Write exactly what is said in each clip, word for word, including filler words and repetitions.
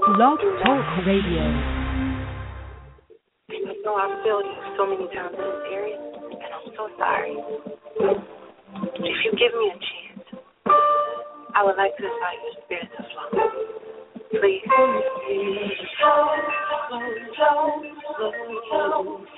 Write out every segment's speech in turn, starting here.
Blog Talk Radio. I know I've failed you so many times in this area, and I'm so sorry. If you give me a chance, I would like to invite your spirit to flow. Please. Flow, flow, flow, flow, flow, flow.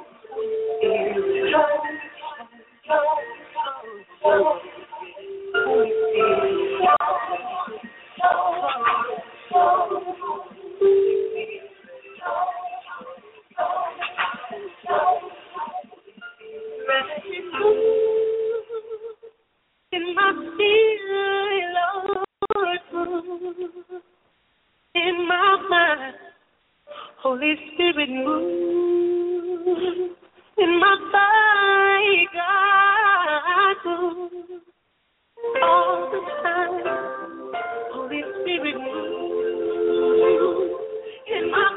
In my spirit, Lord, in my mind, Holy Spirit, move in my body, God, move all the time. Holy Spirit, move in my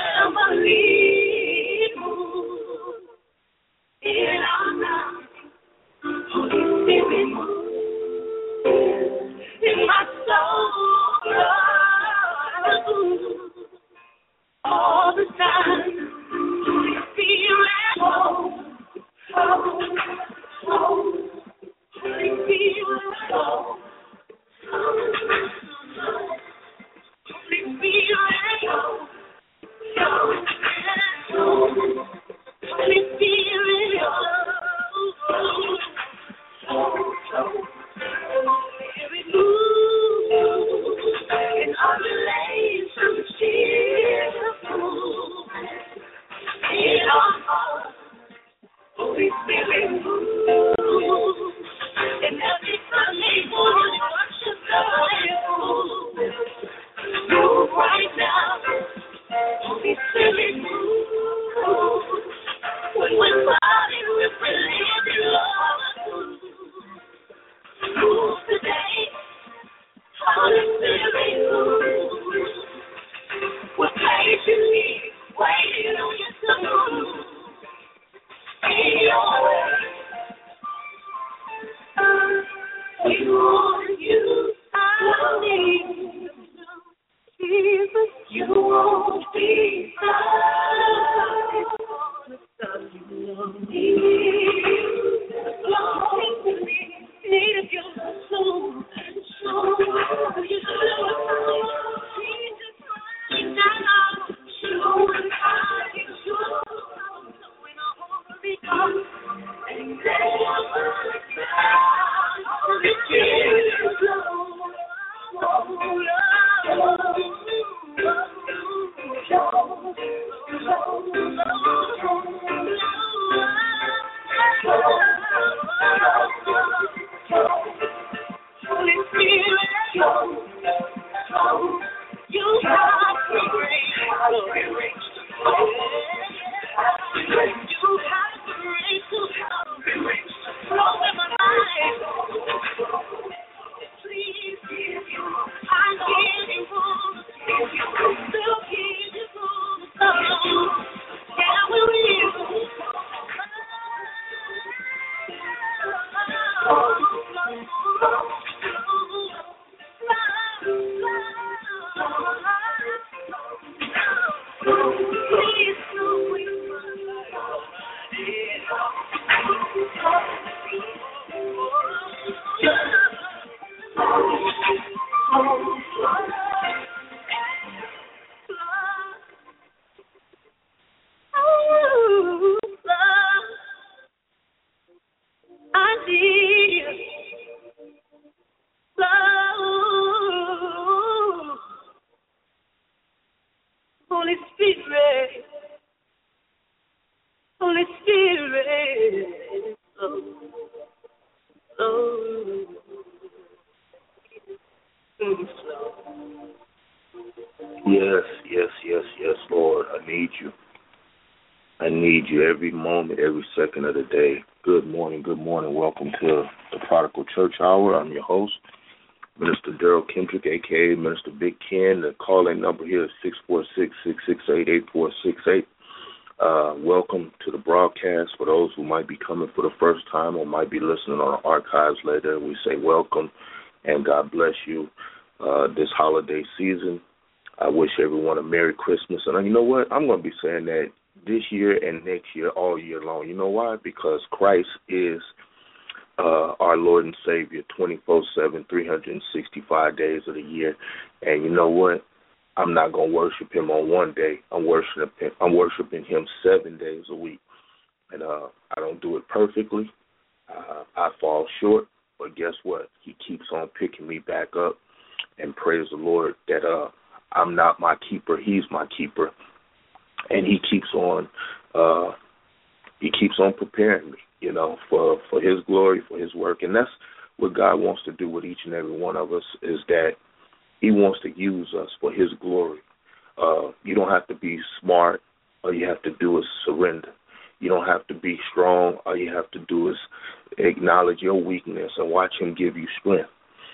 family, move in our lives. Holy Spirit, move in my soul, Lord, all the time. Holy Spirit, flow, flow, flow. Holy Spirit, flow, flow, flow. Holy Spirit, flow, flow, flow. Holy Spirit, flow, flow, flow. Spirit, move in our relationships, move in our hearts. Holy Spirit, move in every Sunday morning worship, Lord, move right now. Holy Spirit, move when we're fighting, we're believing, Lord, move today. Holy Spirit, move. We're patiently waiting on you to move. In your way. We want you, I need you. Jesus, you won't be silent. You won't be long. Need your soul, soul. You show Jesus right now. Show us how you show. When I hold the God and never down. Holy Spirit, flow, flow, Holy Spirit, flow, flow. You have free reign. You have free to come. Flow in my life. Please, I give you all. Still give you all. Yeah, we will. Holy Spirit, Holy Spirit, oh, oh, Yes, yes, yes, yes, Lord. I need you. I need you every moment, every second of the day. Good morning, good morning. Welcome to the Prodigal Church Hour. I'm your host, Minister Daryl Kendrick, a k a. Minister Big Ken. The call-in number here is six four six, six six eight, eight four six eight. Uh, welcome to the broadcast. For those who might be coming for the first time or might be listening on the archives later, we say welcome and God bless you uh, this holiday season. I wish everyone a Merry Christmas. And you know what? I'm going to be saying that this year and next year, all year long. You know why? Because Christ is uh, our Lord and Savior twenty-four seven, three hundred sixty-five days of the year. And you know what? I'm not going to worship him on one day. I'm worshiping him, I'm worshiping him seven days a week. And uh, I don't do it perfectly. Uh, I fall short. But guess what? He keeps on picking me back up. And praise the Lord that uh, I'm not my keeper. He's my keeper. And he keeps on uh, he keeps on preparing me, you know, for, for his glory, for his work. And that's what God wants to do with each and every one of us, is that he wants to use us for his glory. Uh, you don't have to be smart. All you have to do is surrender. You don't have to be strong. All you have to do is acknowledge your weakness and watch him give you strength.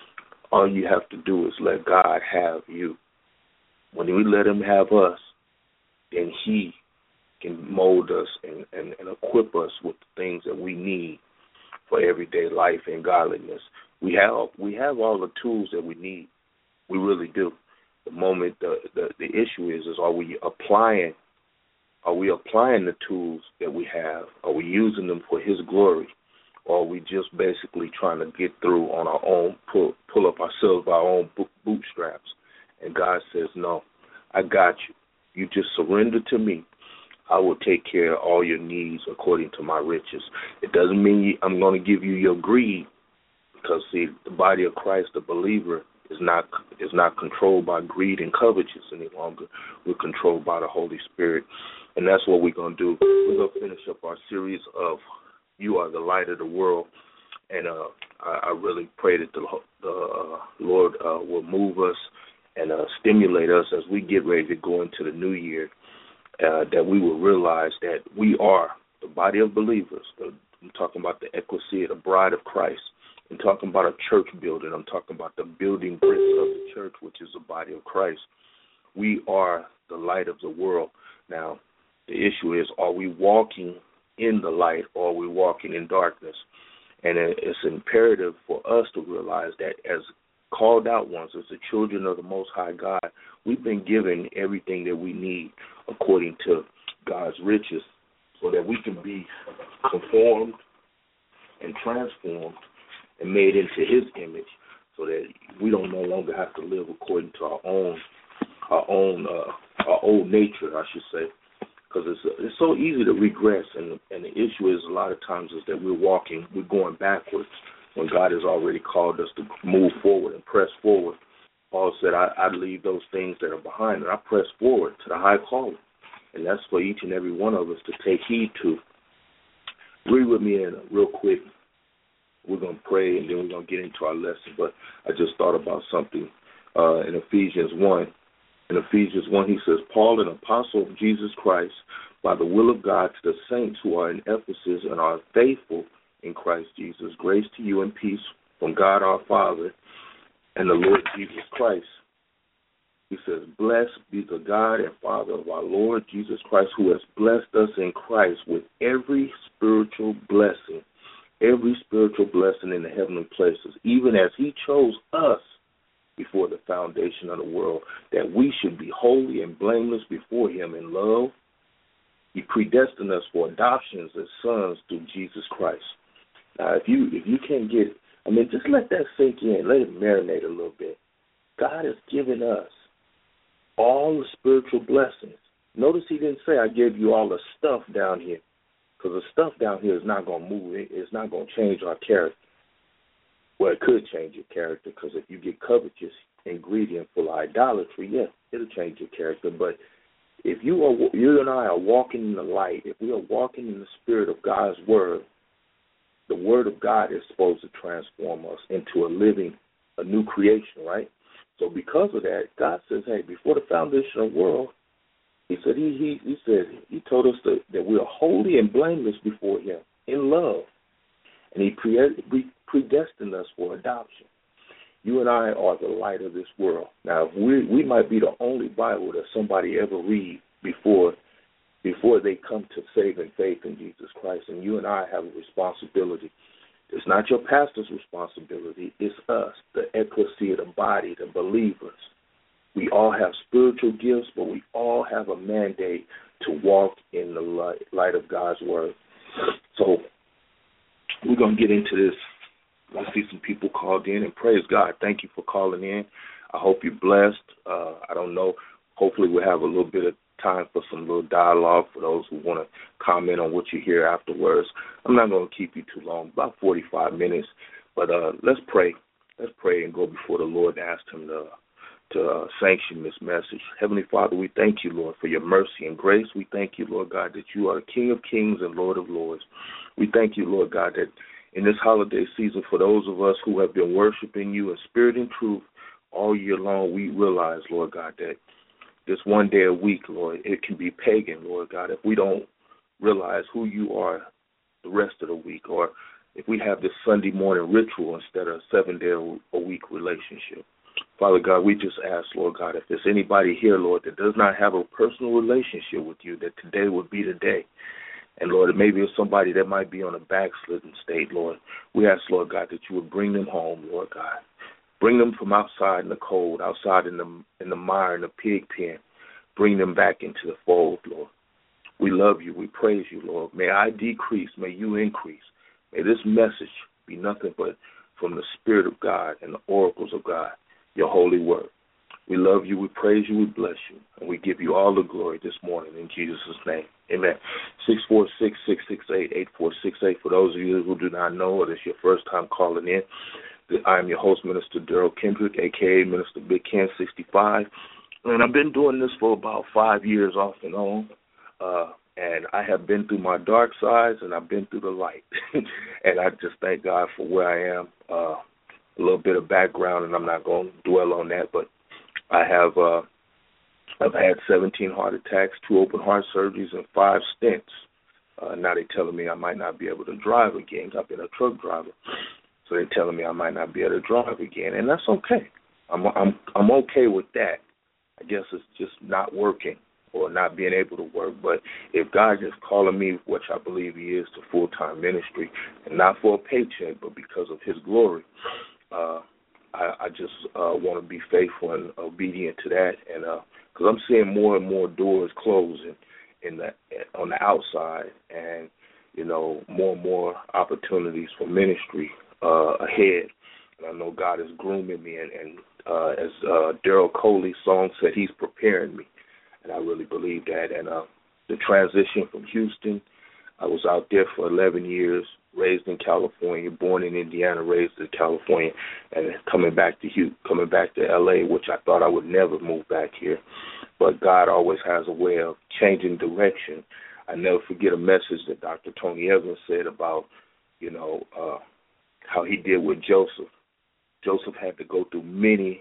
All you have to do is let God have you. When we let him have us, then he can mold us and, and, and equip us with the things that we need for everyday life and godliness. We have we have all the tools that we need. We really do. The moment the, the, the issue is is are we applying are we applying the tools that we have? Are we using them for his glory? Or are we just basically trying to get through on our own, pull pull up ourselves by our own bootstraps? And God says, no, I got you. You just surrender to me. I will take care of all your needs according to my riches. It doesn't mean I'm going to give you your greed, because, see, the body of Christ, the believer, is not is not controlled by greed and covetousness any longer. We're controlled by the Holy Spirit, and that's what we're going to do. We're going to finish up our series of You Are the Light of the World, and uh, I, I really pray that the, the uh, Lord uh, will move us and uh, stimulate us as we get ready to go into the new year, uh, that we will realize that we are the body of believers. I'm talking about the ecclesia, the bride of Christ. I'm talking about a church building. I'm talking about the building bricks of the church, which is the body of Christ. We are the light of the world. Now, the issue is, are we walking in the light, or are we walking in darkness? And it's imperative for us to realize that as called out ones, as the children of the Most High God, we've been given everything that we need according to God's riches, so that we can be conformed and transformed and made into his image, so that we don't no longer have to live according to our own, our own, uh, our old nature, I should say. Because it's, it's so easy to regress, and, and the issue is a lot of times is that we're walking, we're going backwards when God has already called us to move forward and press forward. Paul said, I, I leave those things that are behind, and I press forward to the high calling. And that's for each and every one of us to take heed to. Read with me in real quick. We're going to pray, and then we're going to get into our lesson. But I just thought about something uh, in Ephesians one. In Ephesians one, he says, Paul, an apostle of Jesus Christ, by the will of God, to the saints who are in Ephesus and are faithful in Christ Jesus, grace to you and peace from God our Father and the Lord Jesus Christ. He says, blessed be the God and Father of our Lord Jesus Christ, who has blessed us in Christ with every spiritual blessing, every spiritual blessing in the heavenly places, even as he chose us before the foundation of the world, that we should be holy and blameless before him in love. He predestined us for adoptions as sons through Jesus Christ. Now, if you if you can't get, I mean, just let that sink in. Let it marinate a little bit. God has given us all the spiritual blessings. Notice he didn't say, I gave you all the stuff down here, because the stuff down here is not going to move. It's not going to change our character. Well, it could change your character, because if you get covetous and greedy and full of idolatry, yeah, it'll change your character. But if you are, you and I are walking in the light, if we are walking in the spirit of God's word, the word of God is supposed to transform us into a living, a new creation, right? So because of that, God says, hey, before the foundation of the world, he said he he, he said he told us that, that we are holy and blameless before him in love. And he pre- predestined us for adoption. You and I are the light of this world. Now, we we might be the only Bible that somebody ever read before before they come to saving faith in Jesus Christ. And you and I have a responsibility. It's not your pastor's responsibility. It's us, the ecclesia, the body, the believers. We all have spiritual gifts, but we all have a mandate to walk in the light, light of God's word. So we're going to get into this. I see some people called in, and praise God. Thank you for calling in. I hope you're blessed. Uh, I don't know. Hopefully we'll have a little bit of time for some little dialogue for those who want to comment on what you hear afterwards. I'm not going to keep you too long, about forty-five minutes. But uh, let's pray. Let's pray and go before the Lord and ask him to, to uh, sanction this message. Heavenly Father, we thank you, Lord, for your mercy and grace. We thank you, Lord God, that you are the King of kings and Lord of lords. We thank you, Lord God, that in this holiday season, for those of us who have been worshiping you in spirit and truth all year long, we realize, Lord God, that this one day a week, Lord, it can be pagan, Lord God, if we don't realize who you are the rest of the week, or if we have this Sunday morning ritual instead of a seven-day-a-week relationship. Father God, we just ask, Lord God, if there's anybody here, Lord, that does not have a personal relationship with you, that today would be the day. And, Lord, maybe it's somebody that might be on a backslidden state, Lord. We ask, Lord God, that you would bring them home, Lord God. Bring them from outside in the cold, outside in the in the mire, in the pig pen. Bring them back into the fold, Lord. We love you. We praise you, Lord. May I decrease. May you increase. May this message be nothing but from the Spirit of God and the oracles of God, your holy word. We love you. We praise you. We bless you. And we give you all the glory this morning in Jesus' name. Amen. six four six, six six eight, eight four six eight. For those of you who do not know, it is your first time calling in. I am your host, Minister Daryl Kendrick, a k a. Minister Big Ken sixty-five. And I've been doing this for about five years off and on. Uh, and I have been through my dark sides and I've been through the light. And I just thank God for where I am. Uh, a little bit of background, and I'm not going to dwell on that, but I have uh, I've had seventeen heart attacks, two open heart surgeries, and five stents. Uh, now they're telling me I might not be able to drive again. I've been a truck driver, so they're telling me I might not be able to drive again, and that's okay. I'm I'm I'm okay with that. I guess it's just not working or not being able to work. But if God is calling me, which I believe He is, to full-time ministry, and not for a paycheck, but because of His glory, uh, I, I just uh, want to be faithful and obedient to that, and because uh, I'm seeing more and more doors closing in the on the outside, and you know more and more opportunities for ministry uh, ahead. And I know God is grooming me, and, and uh, as uh, Daryl Coley's song said, He's preparing me, and I really believe that. And uh, the transition from Houston, I was out there for eleven years. Raised in California, born in Indiana, raised in California, and coming back to Houston, coming back to L A, which I thought I would never move back here. But God always has a way of changing direction. I never forget a message that Doctor Tony Evans said about, you know, uh, how he did with Joseph. Joseph had to go through many,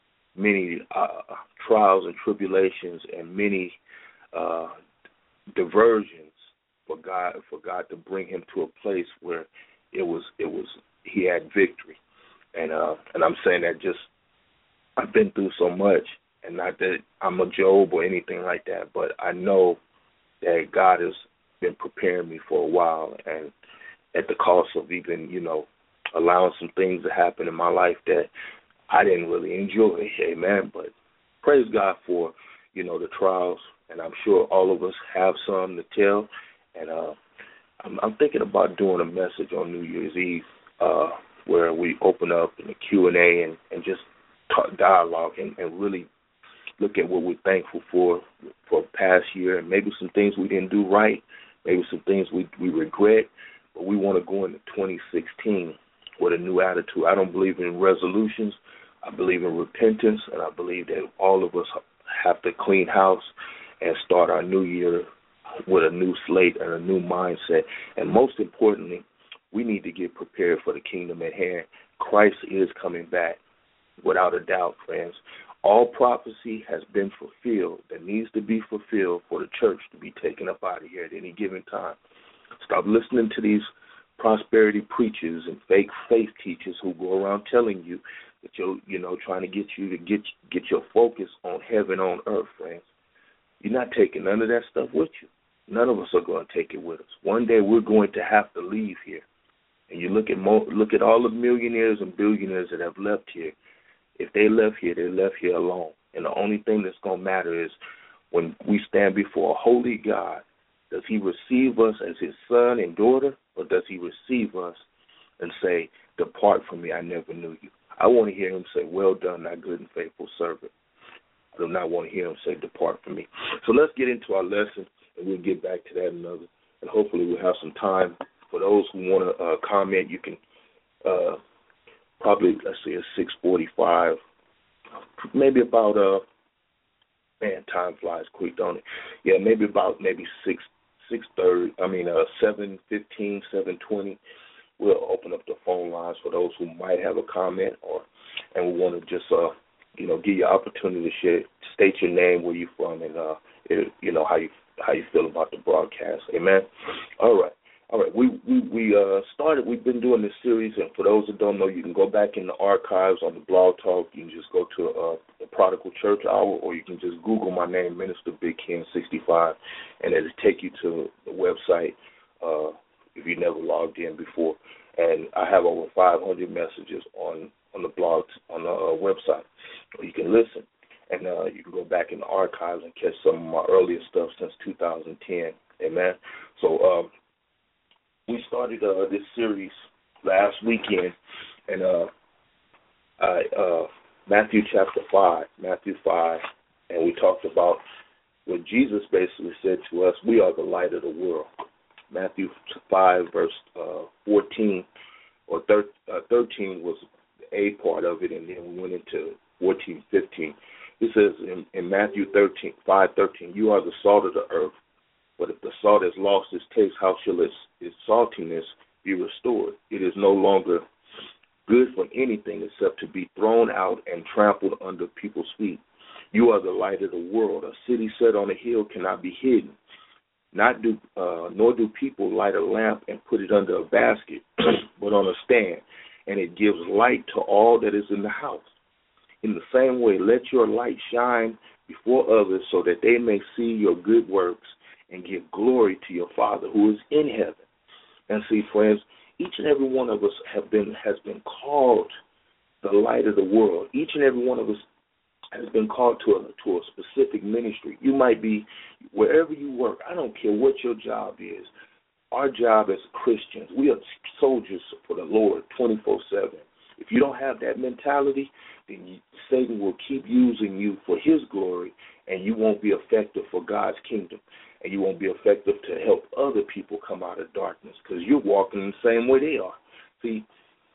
many uh, trials and tribulations and many uh, diversions for God, for God to bring him to a place where it was, it was, he had victory, and uh, and I'm saying that just I've been through so much, and not that I'm a Job or anything like that, but I know that God has been preparing me for a while, and at the cost of even, you know, allowing some things to happen in my life that I didn't really enjoy. Amen. But praise God for, you know, the trials, and I'm sure all of us have some to tell. And uh, I'm, I'm thinking about doing a message on New Year's Eve uh, where we open up in a Q and A and, and just talk, dialogue and, and really look at what we're thankful for for the past year, and maybe some things we didn't do right, maybe some things we, we regret, but we want to go into twenty sixteen with a new attitude. I don't believe in resolutions. I believe in repentance, and I believe that all of us have to clean house and start our new year with a new slate and a new mindset. And most importantly, we need to get prepared for the kingdom at hand. Christ is coming back, without a doubt, friends. All prophecy has been fulfilled that needs to be fulfilled for the church to be taken up out of here at any given time. Stop listening to these prosperity preachers and fake faith teachers who go around telling you that you're, you know, trying to get you to get get your focus on heaven on earth, friends. You're not taking none of that stuff with you. None of us are going to take it with us. One day we're going to have to leave here. And you look at mo- look at all the millionaires and billionaires that have left here. If they left here, they left here alone. And the only thing that's going to matter is when we stand before a holy God, does he receive us as his son and daughter, or does he receive us and say, depart from me, I never knew you? I want to hear him say, well done, thy good and faithful servant. I do not want to hear him say, depart from me. So let's get into our lesson, and we'll get back to that another. And hopefully we'll have some time. For those who want to uh, comment, you can uh, probably, let's say, it's six forty-five, maybe about, uh, man, time flies quick, don't it? Yeah, maybe about maybe six, six thirty, I mean, uh, seven fifteen, seven twenty. We'll open up the phone lines for those who might have a comment, or and we want to just, uh, you know, give you an opportunity to share, state your name, where you're from, and, uh, it, you know, how you how you feel about the broadcast. Amen? All right. All right. We, we, we uh, started, we've been doing this series, and for those that don't know, you can go back in the archives on the Blog Talk. You can just go to uh, the Prodigal Church Hour, or you can just Google my name, Minister Big Ken sixty-five, and it'll take you to the website uh, if you never logged in before. And I have over five hundred messages on, on the blog, on the uh, website. You can listen, and uh, you can go back in the archives and catch some of my earlier stuff since two thousand ten. Amen. So um, we started uh, this series last weekend, and uh, I, uh, Matthew chapter five, Matthew five, and we talked about what Jesus basically said to us: we are the light of the world. Matthew five, verse uh, fourteen, or thir- uh, thirteen was a part of it, and then we went into fourteen, fifteen. It says in, in Matthew thirteen, five, thirteen, you are the salt of the earth, but if the salt has lost its taste, how shall its, its saltiness be restored? It is no longer good for anything except to be thrown out and trampled under people's feet. You are the light of the world. A city set on a hill cannot be hidden. Not do, uh, nor do people light a lamp and put it under a basket, but on a stand, and it gives light to all that is in the house. In the same way, let your light shine before others, so that they may see your good works and give glory to your Father who is in heaven. And see, friends, each and every one of us have been has been called the light of the world. Each and every one of us has been called to a, to a specific ministry. You might be wherever you work. I don't care what your job is. Our job as Christians, we are soldiers for the Lord twenty-four seven. If you don't have that mentality, then you, Satan will keep using you for his glory, and you won't be effective for God's kingdom, and you won't be effective to help other people come out of darkness, because you're walking the same way they are. See,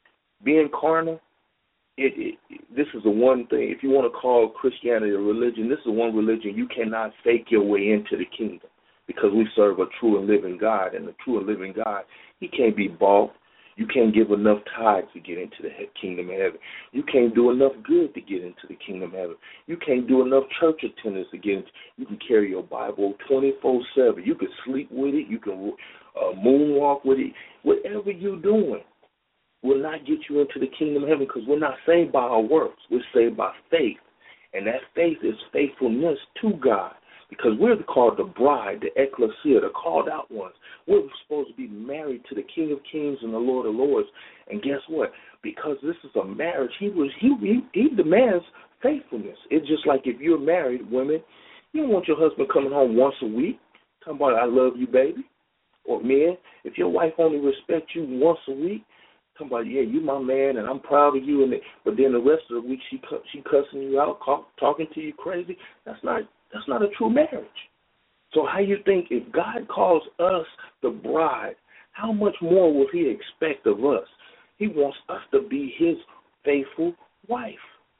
being carnal, It, it, this is the one thing, if you want to call Christianity a religion, this is one religion you cannot fake your way into the kingdom, because we serve a true and living God, and the true and living God, he can't be bought. You can't give enough tithes to get into the kingdom of heaven. You can't do enough good to get into the kingdom of heaven. You can't do enough church attendance to get into. You can carry your Bible twenty-four seven. You can sleep with it. You can uh, moonwalk with it. Whatever you're doing will not get you into the kingdom of heaven, because we're not saved by our works. We're saved by faith. And that faith is faithfulness to God, because we're called the bride, the ecclesia, the called out ones. We're supposed to be married to the King of Kings and the Lord of Lords. And guess what? Because this is a marriage, he was he he, he demands faithfulness. It's just like if you're married, women, you don't want your husband coming home once a week talking about, I love you, baby. Or men, if your wife only respects you once a week, talking about, yeah, you my man, and I'm proud of you, and but then the rest of the week she she cussing you out, call, talking to you crazy. That's not that's not a true marriage. So how you think if God calls us the bride, how much more will he expect of us? He wants us to be his faithful wife.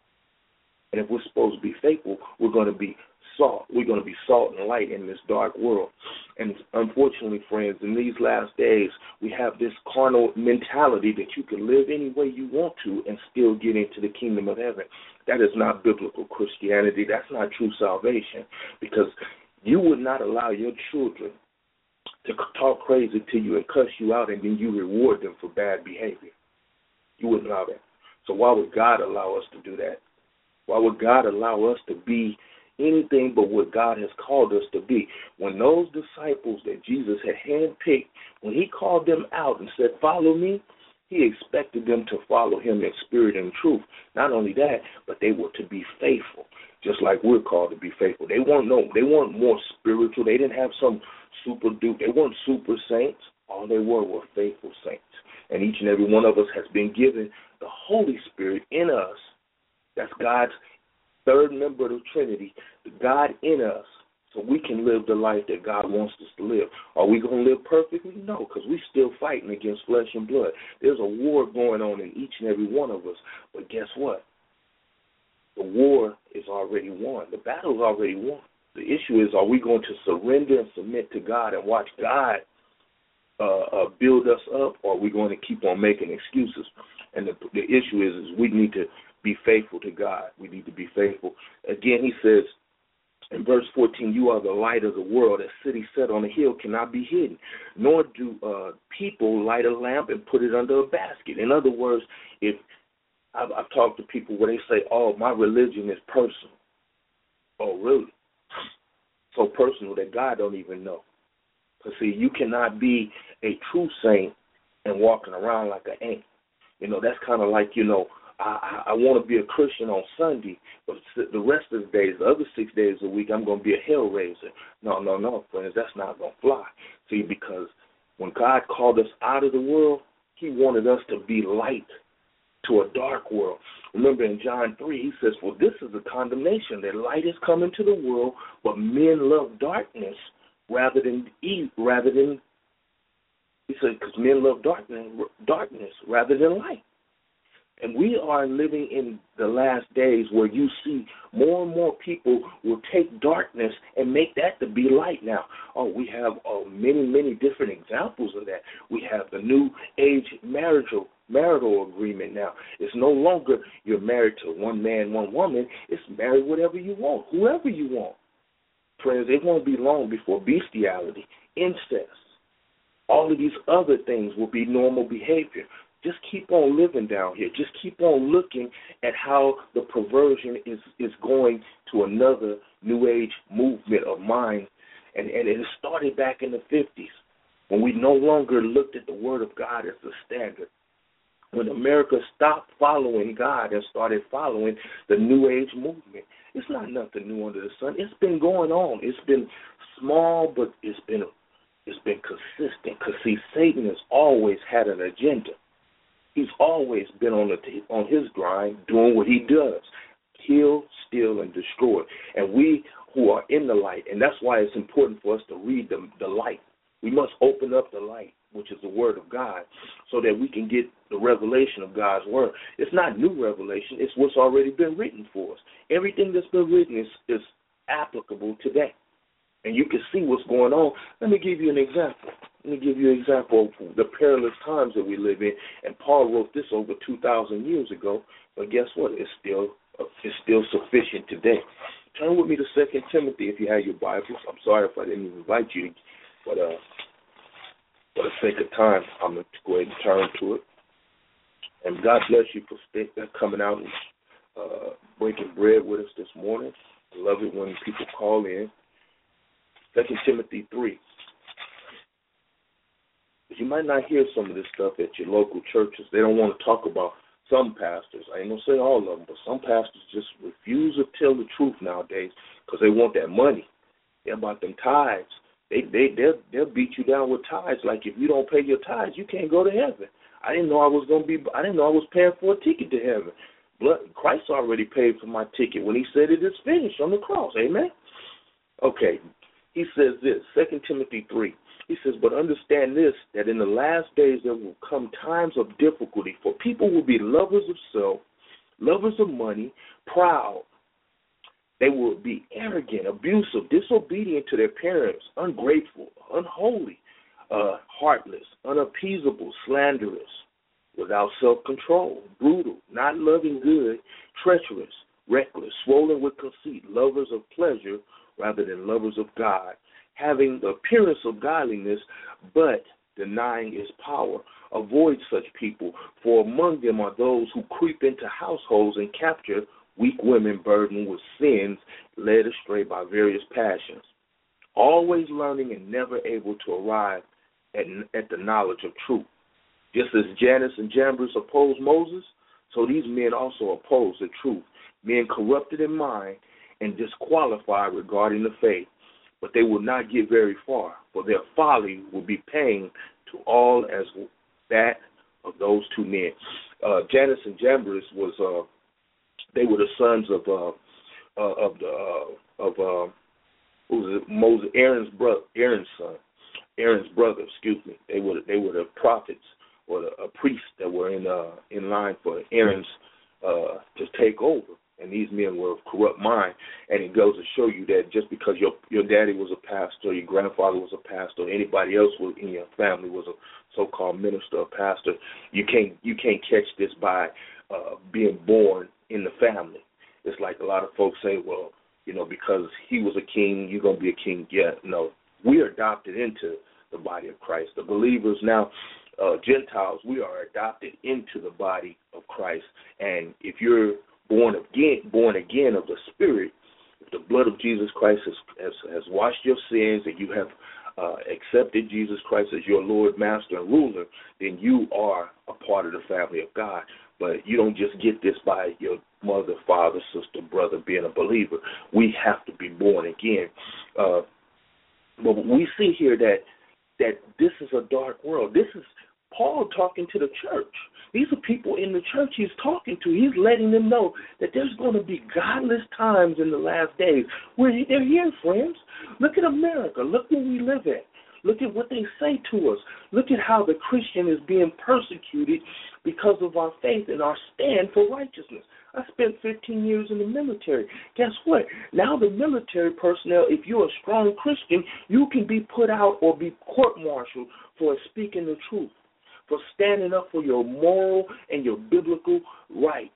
And if we're supposed to be faithful, we're going to be salt. We're going to be salt and light in this dark world. And unfortunately, friends, in these last days, we have this carnal mentality that you can live any way you want to and still get into the kingdom of heaven. That is not biblical Christianity. That's not true salvation, because you would not allow your children to talk crazy to you and cuss you out, and then you reward them for bad behavior. You wouldn't allow that. So why would God allow us to do that? Why would God allow us to be anything but what God has called us to be? When those disciples that Jesus had handpicked, when he called them out and said, follow me, he expected them to follow him in spirit and truth. Not only that, but they were to be faithful. just like we're called to be faithful. They weren't no, they weren't more spiritual. They didn't have some super dupe. They weren't super saints. All they were were faithful saints. And each and every one of us has been given the Holy Spirit in us. That's God's third member of the Trinity, the God in us, so we can live the life that God wants us to live. Are we going to live perfectly? No, because we're still fighting against flesh and blood. There's a war going on in each and every one of us. But guess what? The war is already won. The battle is already won. The issue is, are we going to surrender and submit to God and watch God uh, uh, build us up, or are we going to keep on making excuses? And the, the issue is, is we need to be faithful to God. We need to be faithful. Again, he says in verse fourteen, you are the light of the world. A city set on a hill cannot be hidden, nor do uh, people light a lamp and put it under a basket. In other words, if I've, I've talked to people where they say, oh, my religion is personal. Oh, really? So personal that God don't even know. Because, see, you cannot be a true saint and walking around like an ain't. You know, that's kind of like, you know, I, I, I want to be a Christian on Sunday, but the rest of the days, the other six days a week, I'm going to be a hell raiser. No, no, no, friends, that's not going to fly. See, because when God called us out of the world, he wanted us to be light to a dark world. Remember in John three, he says, for this is the condemnation, that light is come into the world, but men love darkness rather than eat, rather than, he said, because men love darkness, darkness rather than light. And we are living in the last days where you see more and more people will take darkness and make that to be light now. Oh, we have uh, many, many different examples of that. We have the new age marital, marital agreement now. It's no longer you're married to one man, one woman. It's married whatever you want, whoever you want. Friends, it won't be long before bestiality, incest, all of these other things will be normal behavior. Just keep on living down here. Just keep on looking at how the perversion is, is going to another new age movement of mind. And, and it started back in the fifties when we no longer looked at the Word of God as the standard. When America stopped following God and started following the new age movement. It's not nothing new under the sun. It's been going on. It's been small, but it's been it's been consistent. Because, see, Satan has always had an agenda. He's always been on the on his grind doing what he does, kill, steal, and destroy. And we who are in the light, and that's why it's important for us to read the, the light. We must open up the light, which is the Word of God, so that we can get the revelation of God's Word. It's not new revelation. It's what's already been written for us. Everything that's been written is, is applicable today. And you can see what's going on. Let me give you an example. Let me give you an example of the perilous times that we live in. And Paul wrote this over two thousand years ago. But guess what? It's still it's still sufficient today. Turn with me to Second Timothy if you have your Bibles. I'm sorry if I didn't invite you, but uh, for the sake of time, I'm going to go ahead and turn to it. And God bless you for coming out and uh, breaking bread with us this morning. I love it when people call in. Second Timothy three. You might not hear some of this stuff at your local churches. They don't want to talk about some pastors. I ain't going to say all of them, but some pastors just refuse to tell the truth nowadays because they want that money. They're about them tithes. They, they, they'll, they'll beat you down with tithes. Like if you don't pay your tithes, you can't go to heaven. I didn't know I was going to be, I didn't know I was paying for a ticket to heaven. Blood, Christ already paid for my ticket when he said it is finished on the cross. Amen? Okay. He says this, Second Timothy three. He says, but understand this, that in the last days there will come times of difficulty, for people will be lovers of self, lovers of money, proud. They will be arrogant, abusive, disobedient to their parents, ungrateful, unholy, uh, heartless, unappeasable, slanderous, without self-control, brutal, not loving good, treacherous, reckless, swollen with conceit, lovers of pleasure rather than lovers of God, having the appearance of godliness, but denying its power. Avoid such people, for among them are those who creep into households and capture weak women burdened with sins, led astray by various passions, always learning and never able to arrive at, at the knowledge of truth. Just as Jannes and Jambres opposed Moses, so these men also oppose the truth, men corrupted in mind and disqualified regarding the faith, but they will not get very far, for their folly will be pain to all as that of those two men. Uh, Jannes and Jambres was uh, they were the sons of uh, uh, of the uh, of uh, who was it? Moses, Aaron's brother, Aaron's son, Aaron's brother. Excuse me. They were they were the prophets or the uh, priests that were in uh, in line for Aaron's uh, to take over. And these men were of corrupt mind. And it goes to show you that just because your your daddy was a pastor, your grandfather was a pastor, anybody else was in your family was a so-called minister or pastor, you can't you can't catch this by uh, being born in the family. It's like a lot of folks say, well, you know, because he was a king, you're going to be a king. Yeah, no. We're adopted into the body of Christ. The believers now, uh, Gentiles, we are adopted into the body of Christ. And if you're born again, born again of the Spirit, if the blood of Jesus Christ has, has, has washed your sins and you have uh, accepted Jesus Christ as your Lord, Master, and Ruler, then you are a part of the family of God. But you don't just get this by your mother, father, sister, brother being a believer. We have to be born again. Uh, but we see here that that this is a dark world. This is Paul talking to the church. These are people in the church he's talking to. He's letting them know that there's going to be godless times in the last days. Where they're here, friends. Look at America. Look where we live at. Look at what they say to us. Look at how the Christian is being persecuted because of our faith and our stand for righteousness. I spent fifteen years in the military. Guess what? Now the military personnel, if you're a strong Christian, you can be put out or be court-martialed for speaking the truth, for standing up for your moral and your biblical rights.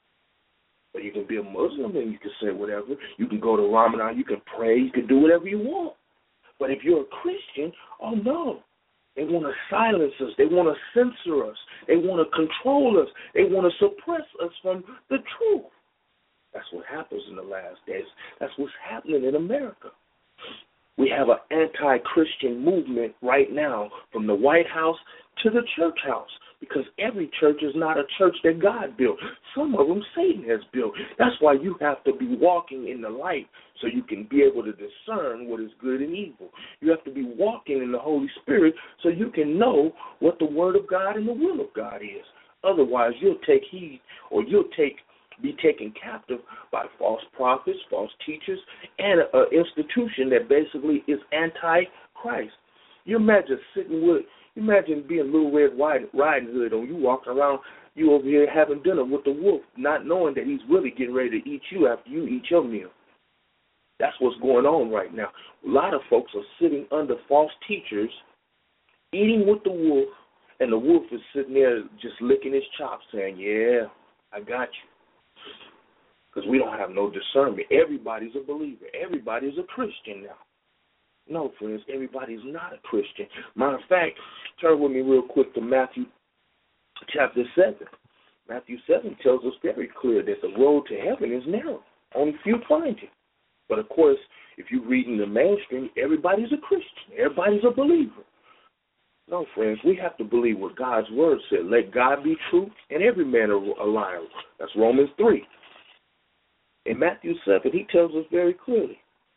But you can be a Muslim and you can say whatever. You can go to Ramadan, you can pray, you can do whatever you want. But if you're a Christian, oh no. They want to silence us. They want to censor us. They want to control us. They want to suppress us from the truth. That's what happens in the last days. That's what's happening in America. We have an anti-Christian movement right now from the White House to the church house, because every church is not a church that God built. Some of them Satan has built. That's why you have to be walking in the light so you can be able to discern what is good and evil. You have to be walking in the Holy Spirit so you can know what the Word of God and the will of God is. Otherwise, you'll take heed or you'll take be taken captive by false prophets, false teachers, and an institution that basically is anti-Christ. You imagine sitting with Imagine being Little Red Riding Hood on you walking around, you over here having dinner with the wolf, not knowing that he's really getting ready to eat you after you eat your meal. That's what's going on right now. A lot of folks are sitting under false teachers, eating with the wolf, and the wolf is sitting there just licking his chops saying, yeah, I got you. Because we don't have no discernment. Everybody's a believer. Everybody's a Christian now. No, friends, everybody's not a Christian. Matter of fact, turn with me real quick to Matthew chapter seven. Matthew seven tells us very clear that the road to heaven is narrow. Only few find it. But, of course, if you read in the mainstream, everybody's a Christian. Everybody's a believer. No, friends, we have to believe what God's word said. Let God be true and every man a liar. That's Romans three. In Matthew seven, he tells us very clearly.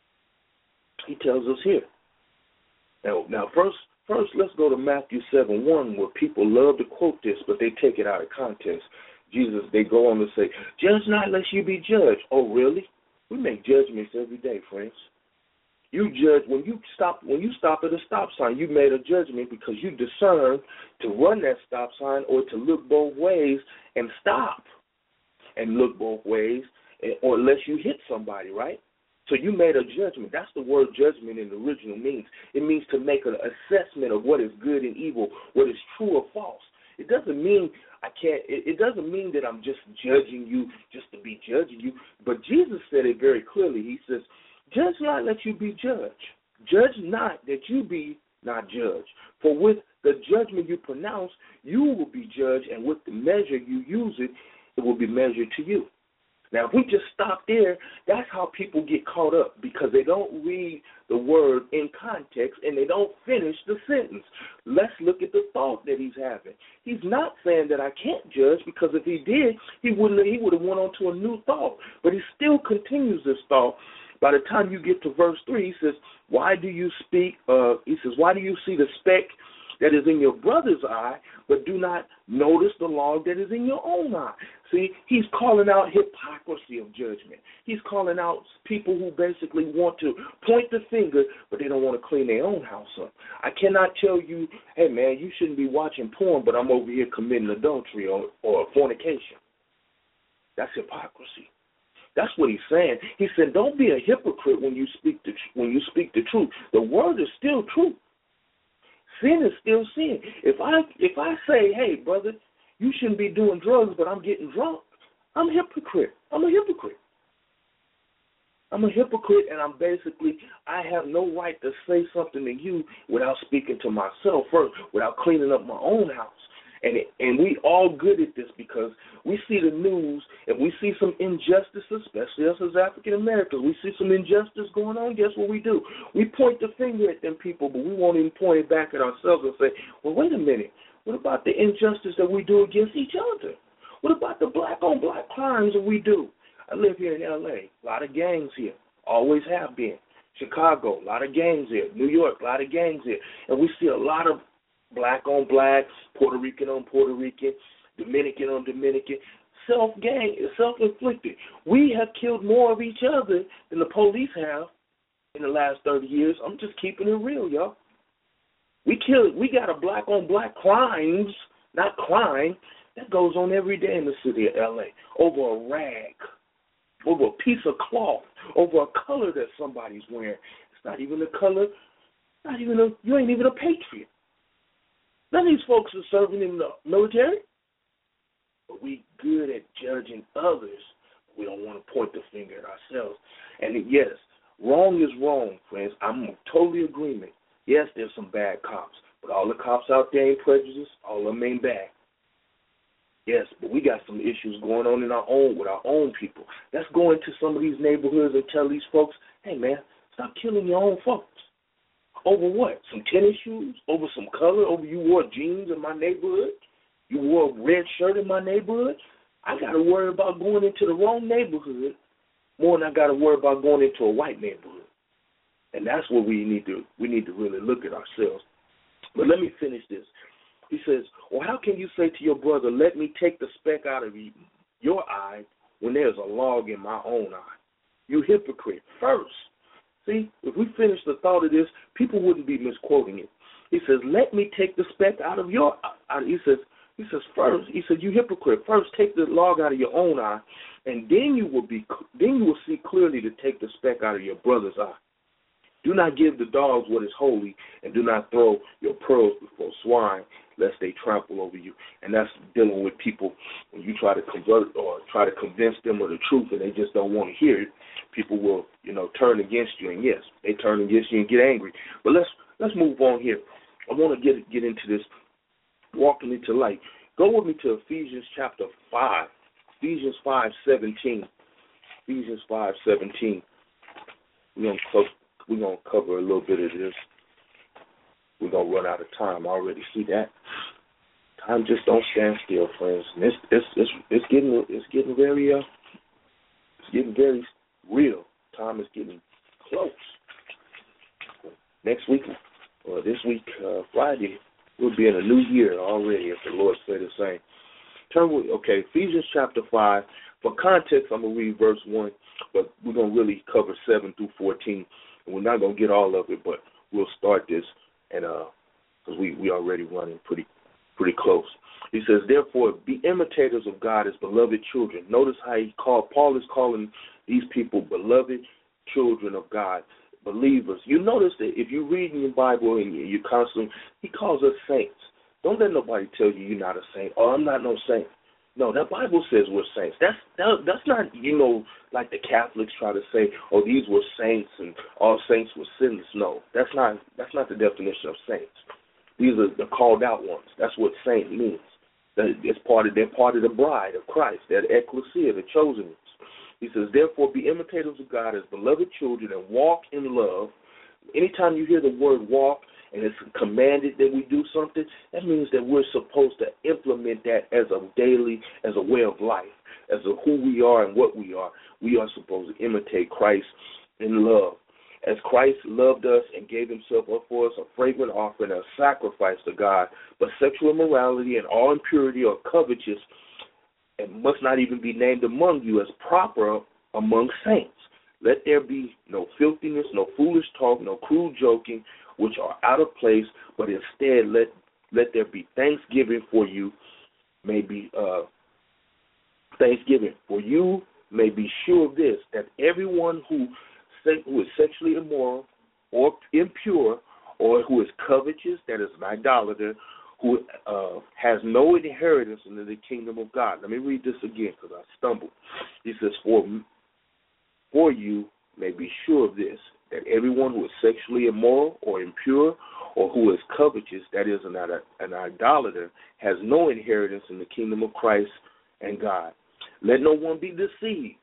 He tells us here. Now, now first, first, let's go to Matthew seven one, where people love to quote this, but they take it out of context. Jesus, they go on to say, "Judge not, lest you be judged." Oh, really? We make judgments every day, friends. You judge when you stop. When you stop at a stop sign, you made a judgment because you discern to run that stop sign or to look both ways and stop and look both ways, or unless you hit somebody, right? So you made a judgment. That's the word judgment in the original means. It means to make an assessment of what is good and evil, what is true or false. It doesn't mean I can't. It, it doesn't mean that I'm just judging you just to be judging you. But Jesus said it very clearly. He says, "Judge not, let you be judged. Judge not, that you be not judged. For with the judgment you pronounce, you will be judged, and with the measure you use it, it will be measured to you." Now, if we just stop there, that's how people get caught up, because they don't read the word in context and they don't finish the sentence. Let's look at the thought that he's having. He's not saying that I can't judge, because if he did, he wouldn't. He would have went on to a new thought. But he still continues this thought. By the time you get to verse three, he says, "Why do you speak?" Uh, he says, "Why do you see the speck that is in your brother's eye, but do not notice the log that is in your own eye?" See, he's calling out hypocrisy of judgment. He's calling out people who basically want to point the finger, but they don't want to clean their own house up. I cannot tell you, hey, man, you shouldn't be watching porn, but I'm over here committing adultery or, or fornication. That's hypocrisy. That's what he's saying. He said, don't be a hypocrite when you speak the when you speak the truth. The word is still true. Sin is still sin. If I if I say, hey, brother, you shouldn't be doing drugs, but I'm getting drunk, I'm a hypocrite. I'm a hypocrite. I'm a hypocrite, and I'm basically, I have no right to say something to you without speaking to myself first, without cleaning up my own house. And it, and we all good at this, because we see the news and we see some injustice, especially us as African Americans. We see some injustice going on. Guess what we do? We point the finger at them people, but we won't even point it back at ourselves and say, well, wait a minute. What about the injustice that we do against each other? What about the black-on-black crimes that we do? I live here in L A. A lot of gangs here. Always have been. Chicago, a lot of gangs here. New York, a lot of gangs here. And we see a lot of black on black, Puerto Rican on Puerto Rican, Dominican on Dominican, self-gang, self-inflicted. We have killed more of each other than the police have in the last thirty years. I'm just keeping it real, y'all. We killed, we got a black on black crimes, not crime, that goes on every day in the city of L A over a rag, over a piece of cloth, over a color that somebody's wearing. It's not even a color, not even a, you ain't even a patriot. None of these folks are serving in the military, but we good at judging others. We don't want to point the finger at ourselves. And yes, wrong is wrong, friends. I'm in totally agreement. Yes, there's some bad cops, but all the cops out there ain't prejudiced. All of them ain't bad. Yes, but we got some issues going on in our own, with our own people. Let's go into some of these neighborhoods and tell these folks, hey, man, stop killing your own folks. Over what? Some tennis shoes? Over some color? Over you wore jeans in my neighborhood? You wore a red shirt in my neighborhood? I got to worry about going into the wrong neighborhood more than I got to worry about going into a white neighborhood. And that's what we need to we need to really look at ourselves. But let me finish this. He says, well, how can you say to your brother, let me take the speck out of your eye when there's a log in my own eye? You hypocrite. First, see, if we finish the thought of this, people wouldn't be misquoting it. He says, let me take the speck out of your eye. He says, he says, first, he said, you hypocrite, first take the log out of your own eye, and then you will be, then you will see clearly to take the speck out of your brother's eye. Do not give the dogs what is holy, and do not throw your pearls before swine, lest they trample over you. And that's dealing with people when you try to convert or try to convince them of the truth and they just don't want to hear it. People will, you know, turn against you, and yes, they turn against you and get angry. But let's let's move on here. I want to get get into this, walking into light. Go with me to Ephesians chapter five, Ephesians five seventeen, Ephesians five seventeen. We're gonna cover, we're gonna cover a little bit of this. We're gonna run out of time. I already see that. Time just don't stand still, friends. And it's it's it's, it's getting it's getting very uh it's getting very real. Time is getting close. Next week, or this week, uh, Friday, we'll be in a new year already, if the Lord said the same. Turn with, okay, Ephesians chapter five. For context, I'm going to read verse one, but we're going to really cover seven through fourteen. And we're not going to get all of it, but we'll start this, and uh, because we we already running pretty pretty close. He says, therefore, be imitators of God as beloved children. Notice how he called, Paul is calling these people beloved children of God, believers. You notice that if you read in your Bible and you constantly, he calls us saints. Don't let nobody tell you you're not a saint. Oh, I'm not no saint. No, that Bible says we're saints. That's that, that's not, you know, like the Catholics try to say, oh, these were saints and all saints were sinless. No, that's not that's not the definition of saints. These are the called out ones. That's what saint means. It's part of, they're part of the bride of Christ, that ecclesia, the chosen ones. He says, therefore be imitators of God as beloved children and walk in love. Anytime you hear the word walk and it's commanded that we do something, that means that we're supposed to implement that as a daily, as a way of life, as a who we are and what we are. We are supposed to imitate Christ in love. As Christ loved us and gave himself up for us, a fragrant offering, a sacrifice to God, but sexual immorality and all impurity or covetous and must not even be named among you as proper among saints. Let there be no filthiness, no foolish talk, no crude joking, which are out of place, but instead let let there be thanksgiving for you may be uh, thanksgiving. For you may be sure of this, that everyone who who is sexually immoral or impure or who is covetous, that is an idolater, who uh, has no inheritance in the kingdom of God. Let me read this again because I stumbled. He says, for, for you may be sure of this, that everyone who is sexually immoral or impure or who is covetous, that is an, an idolater, has no inheritance in the kingdom of Christ and God. Let no one be deceived.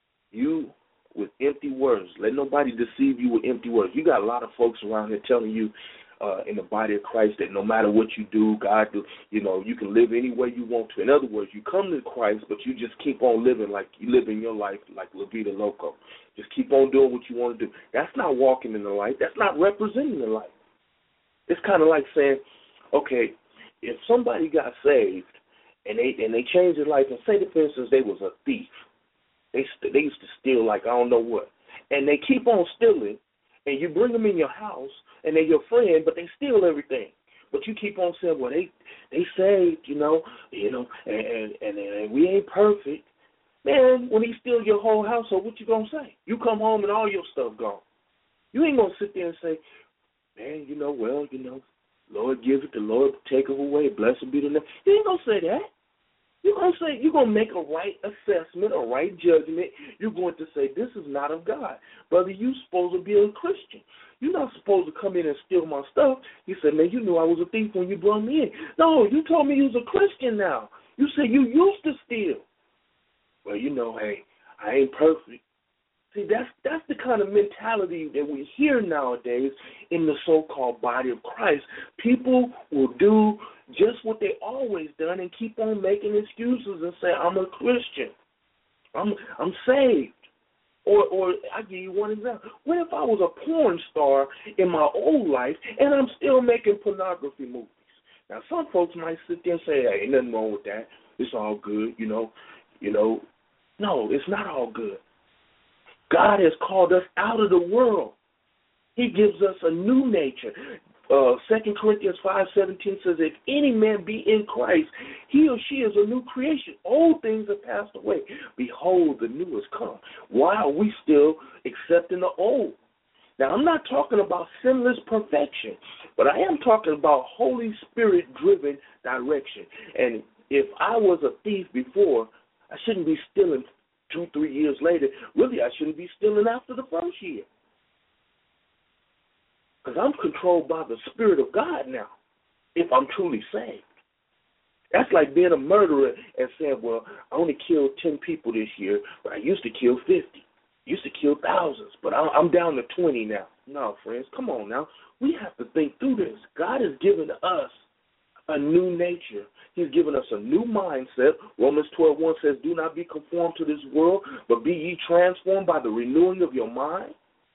You with empty words. Let nobody deceive you with empty words. You got a lot of folks around here telling you uh, in the body of Christ that no matter what you do, God, do, you know, you can live any way you want to. In other words, you come to Christ, but you just keep on living like you live in your life like La Vida Loco. Just keep on doing what you want to do. That's not walking in the light. That's not representing the light. It's kind of like saying, okay, if somebody got saved and they and they changed their life, and say, for instance, they was a thief. They st- they used to steal like I don't know what. And they keep on stealing, and you bring them in your house, and they're your friend, but they steal everything. But you keep on saying, well, they they saved, you know, you know, and, and, and, and we ain't perfect. Man, when he steal your whole household, what you going to say? You come home and all your stuff gone. You ain't going to sit there and say, man, you know, well, you know, Lord give it, the Lord take it away, blessed be the name. You ain't going to say that. You're going to say, you're going to make a right assessment, a right judgment. You're going to say, this is not of God. Brother, you're supposed to be a Christian. You're not supposed to come in and steal my stuff. You said, man, you knew I was a thief when you brought me in. No, you told me you was a Christian now. You said you used to steal. Well, you know, hey, I ain't perfect. See, that's that's the kind of mentality that we hear nowadays in the so-called body of Christ. People will do just what they always done and keep on making excuses and say, I'm a Christian. I'm I'm saved. Or or I give you one example. What if I was a porn star in my old life and I'm still making pornography movies? Now, some folks might sit there and say, hey, ain't nothing wrong with that. It's all good, you know. You know. No, it's not all good. God has called us out of the world. He gives us a new nature. Uh, Second Corinthians five seventeen says, if any man be in Christ, he or she is a new creation. Old things have passed away. Behold, the new has come. Why are we still accepting the old? Now, I'm not talking about sinless perfection, but I am talking about Holy Spirit-driven direction. And if I was a thief before, I shouldn't be stealing two, three years later. Really, I shouldn't be stealing after the first year. Because I'm controlled by the Spirit of God now, if I'm truly saved. That's like being a murderer and saying, well, I only killed ten people this year, but I used to kill fifty. I used to kill thousands, but I'm down to twenty now. No, friends, come on now. We have to think through this. God has given us a new nature. He's given us a new mindset. Romans twelve one says, do not be conformed to this world, but be ye transformed by the renewing of your mind.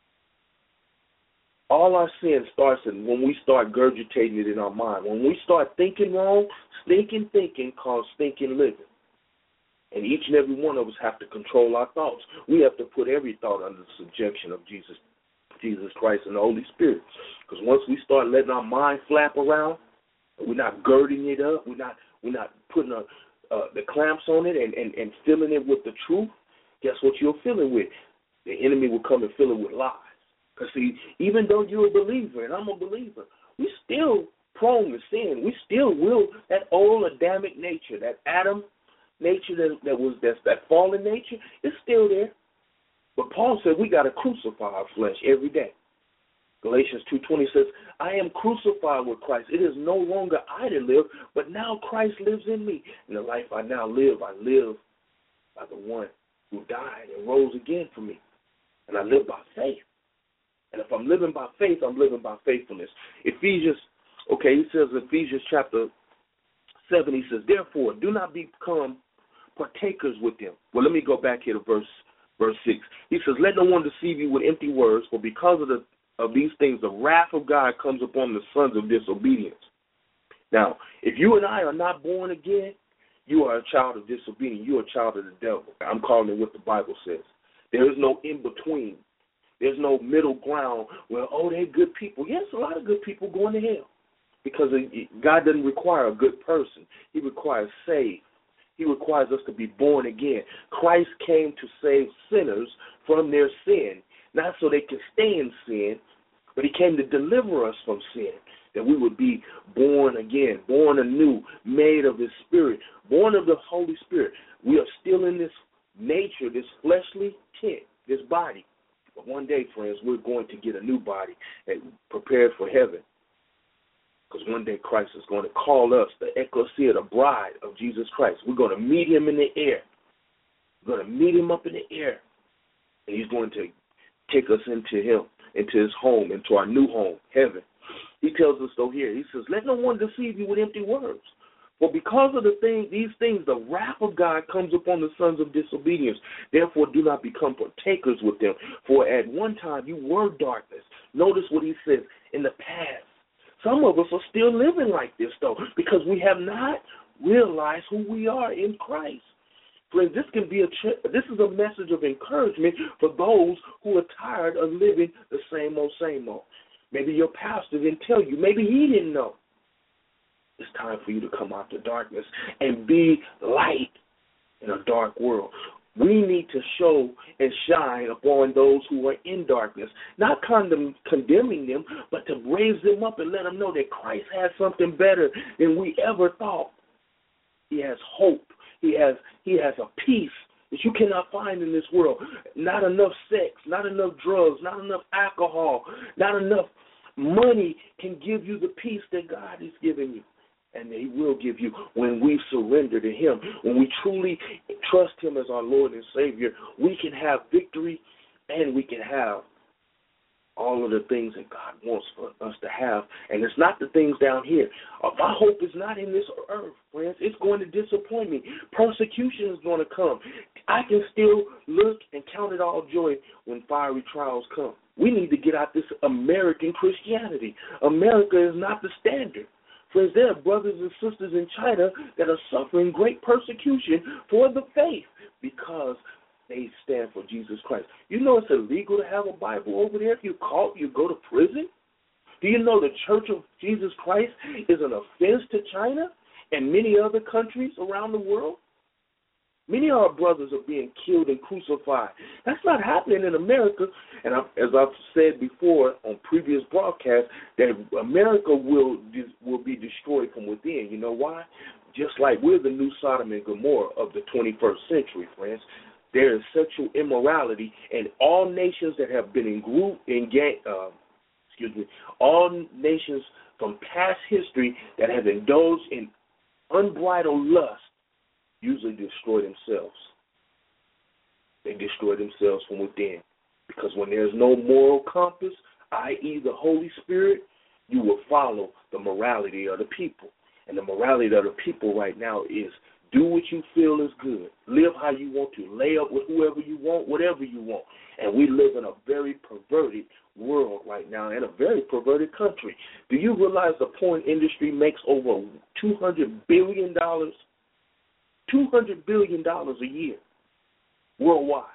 All our sin starts in when we start gurgitating it in our mind. When we start thinking wrong, stinking thinking causes stinking living. And each and every one of us have to control our thoughts. We have to put every thought under the subjection of Jesus, Jesus Christ and the Holy Spirit. Because once we start letting our mind flap around, we're not girding it up, we're not we're not putting a, uh, the clamps on it and, and, and filling it with the truth, guess what you'll fill it with? The enemy will come and fill it with lies. Because, see, even though you're a believer, and I'm a believer, we still prone to sin. We still will, that old Adamic nature, that Adam nature that, that was that's, that fallen nature, it's still there. But Paul said we got to crucify our flesh every day. Galatians two twenty says, I am crucified with Christ. It is no longer I that live, but now Christ lives in me. In the life I now live, I live by the one who died and rose again for me. And I live by faith. And if I'm living by faith, I'm living by faithfulness. Ephesians, okay, he says in Ephesians chapter seven, he says, therefore, do not become partakers with them. Well, let me go back here to verse verse six. He says, let no one deceive you with empty words, for because of the of these things, the wrath of God comes upon the sons of disobedience. Now, if you and I are not born again, you are a child of disobedience. You are a child of the devil. I'm calling it what the Bible says. There is no in-between. There's no middle ground where, oh, they're good people. Yes, a lot of good people going to hell because God doesn't require a good person. He requires saved. He requires us to be born again. Christ came to save sinners from their sin, not so they could stay in sin, but he came to deliver us from sin, that we would be born again, born anew, made of his spirit, born of the Holy Spirit. We are still in this nature, this fleshly tent, this body. But one day, friends, we're going to get a new body and prepared for heaven. Because one day Christ is going to call us, the ecclesia, the bride of Jesus Christ. We're going to meet him in the air. We're going to meet him up in the air. And he's going to take us into him, into his home, into our new home, heaven. He tells us so here. He says, let no one deceive you with empty words. For because of the thing, these things, the wrath of God comes upon the sons of disobedience. Therefore, do not become partakers with them. For at one time you were darkness. Notice what he says in the past. Some of us are still living like this, though, because we have not realized who we are in Christ. Friends, this can be a this is a message of encouragement for those who are tired of living the same old, same old. Maybe your pastor didn't tell you. Maybe he didn't know. It's time for you to come out of darkness and be light in a dark world. We need to show and shine upon those who are in darkness, not condemn, condemning them, but to raise them up and let them know that Christ has something better than we ever thought. He has hope. He has he has a peace that you cannot find in this world. Not enough sex, not enough drugs, not enough alcohol, not enough money can give you the peace that God is giving you. And he will give you when we surrender to him. When we truly trust him as our Lord and Savior, we can have victory and we can have all of the things that God wants for us to have. And it's not the things down here. My hope is not in this earth, friends. It's going to disappoint me. Persecution is going to come. I can still look and count it all joy when fiery trials come. We need to get out this American Christianity. America is not the standard. Friends, there are brothers and sisters in China that are suffering great persecution for the faith because they stand for Jesus Christ. You know it's illegal to have a Bible over there. If you're caught, you go to prison. Do you know the Church of Jesus Christ is an offense to China and many other countries around the world? Many of our brothers are being killed and crucified. That's not happening in America. And I, as I've said before on previous broadcasts, that America will will be destroyed from within. You know why? Just like we're the new Sodom and Gomorrah of the twenty-first century, friends. There is sexual immorality, and all nations that have been in group in gang, uh, excuse me, all nations from past history that have indulged in unbridled lust usually destroy themselves. They destroy themselves from within. Because when there's no moral compass, that is the Holy Spirit, you will follow the morality of the people. And the morality of the people right now is do what you feel is good. Live how you want to. Lay up with whoever you want, whatever you want. And we live in a very perverted world right now, in a very perverted country. Do you realize the porn industry makes over two hundred billion dollars? two hundred billion dollars a year worldwide.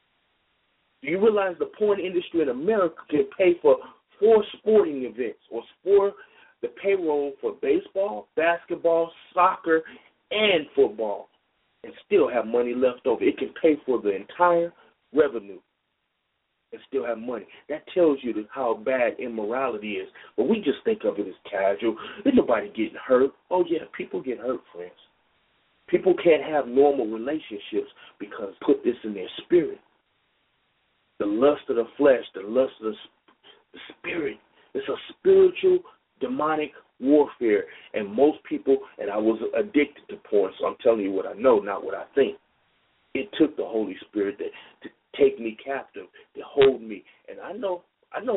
Do you realize the porn industry in America can pay for four sporting events or for the payroll for baseball, basketball, soccer, and football and still have money left over? It can pay for the entire revenue and still have money. That tells you how bad immorality is. But we just think of it as casual. There's nobody getting hurt. Oh, yeah, people get hurt, friends. People can't have normal relationships because put this in their spirit. The lust of the flesh, the lust of the, the spirit. It's a spiritual, demonic warfare. And most people, and I was addicted to porn, so I'm telling you what I know, not what I think. It took the Holy Spirit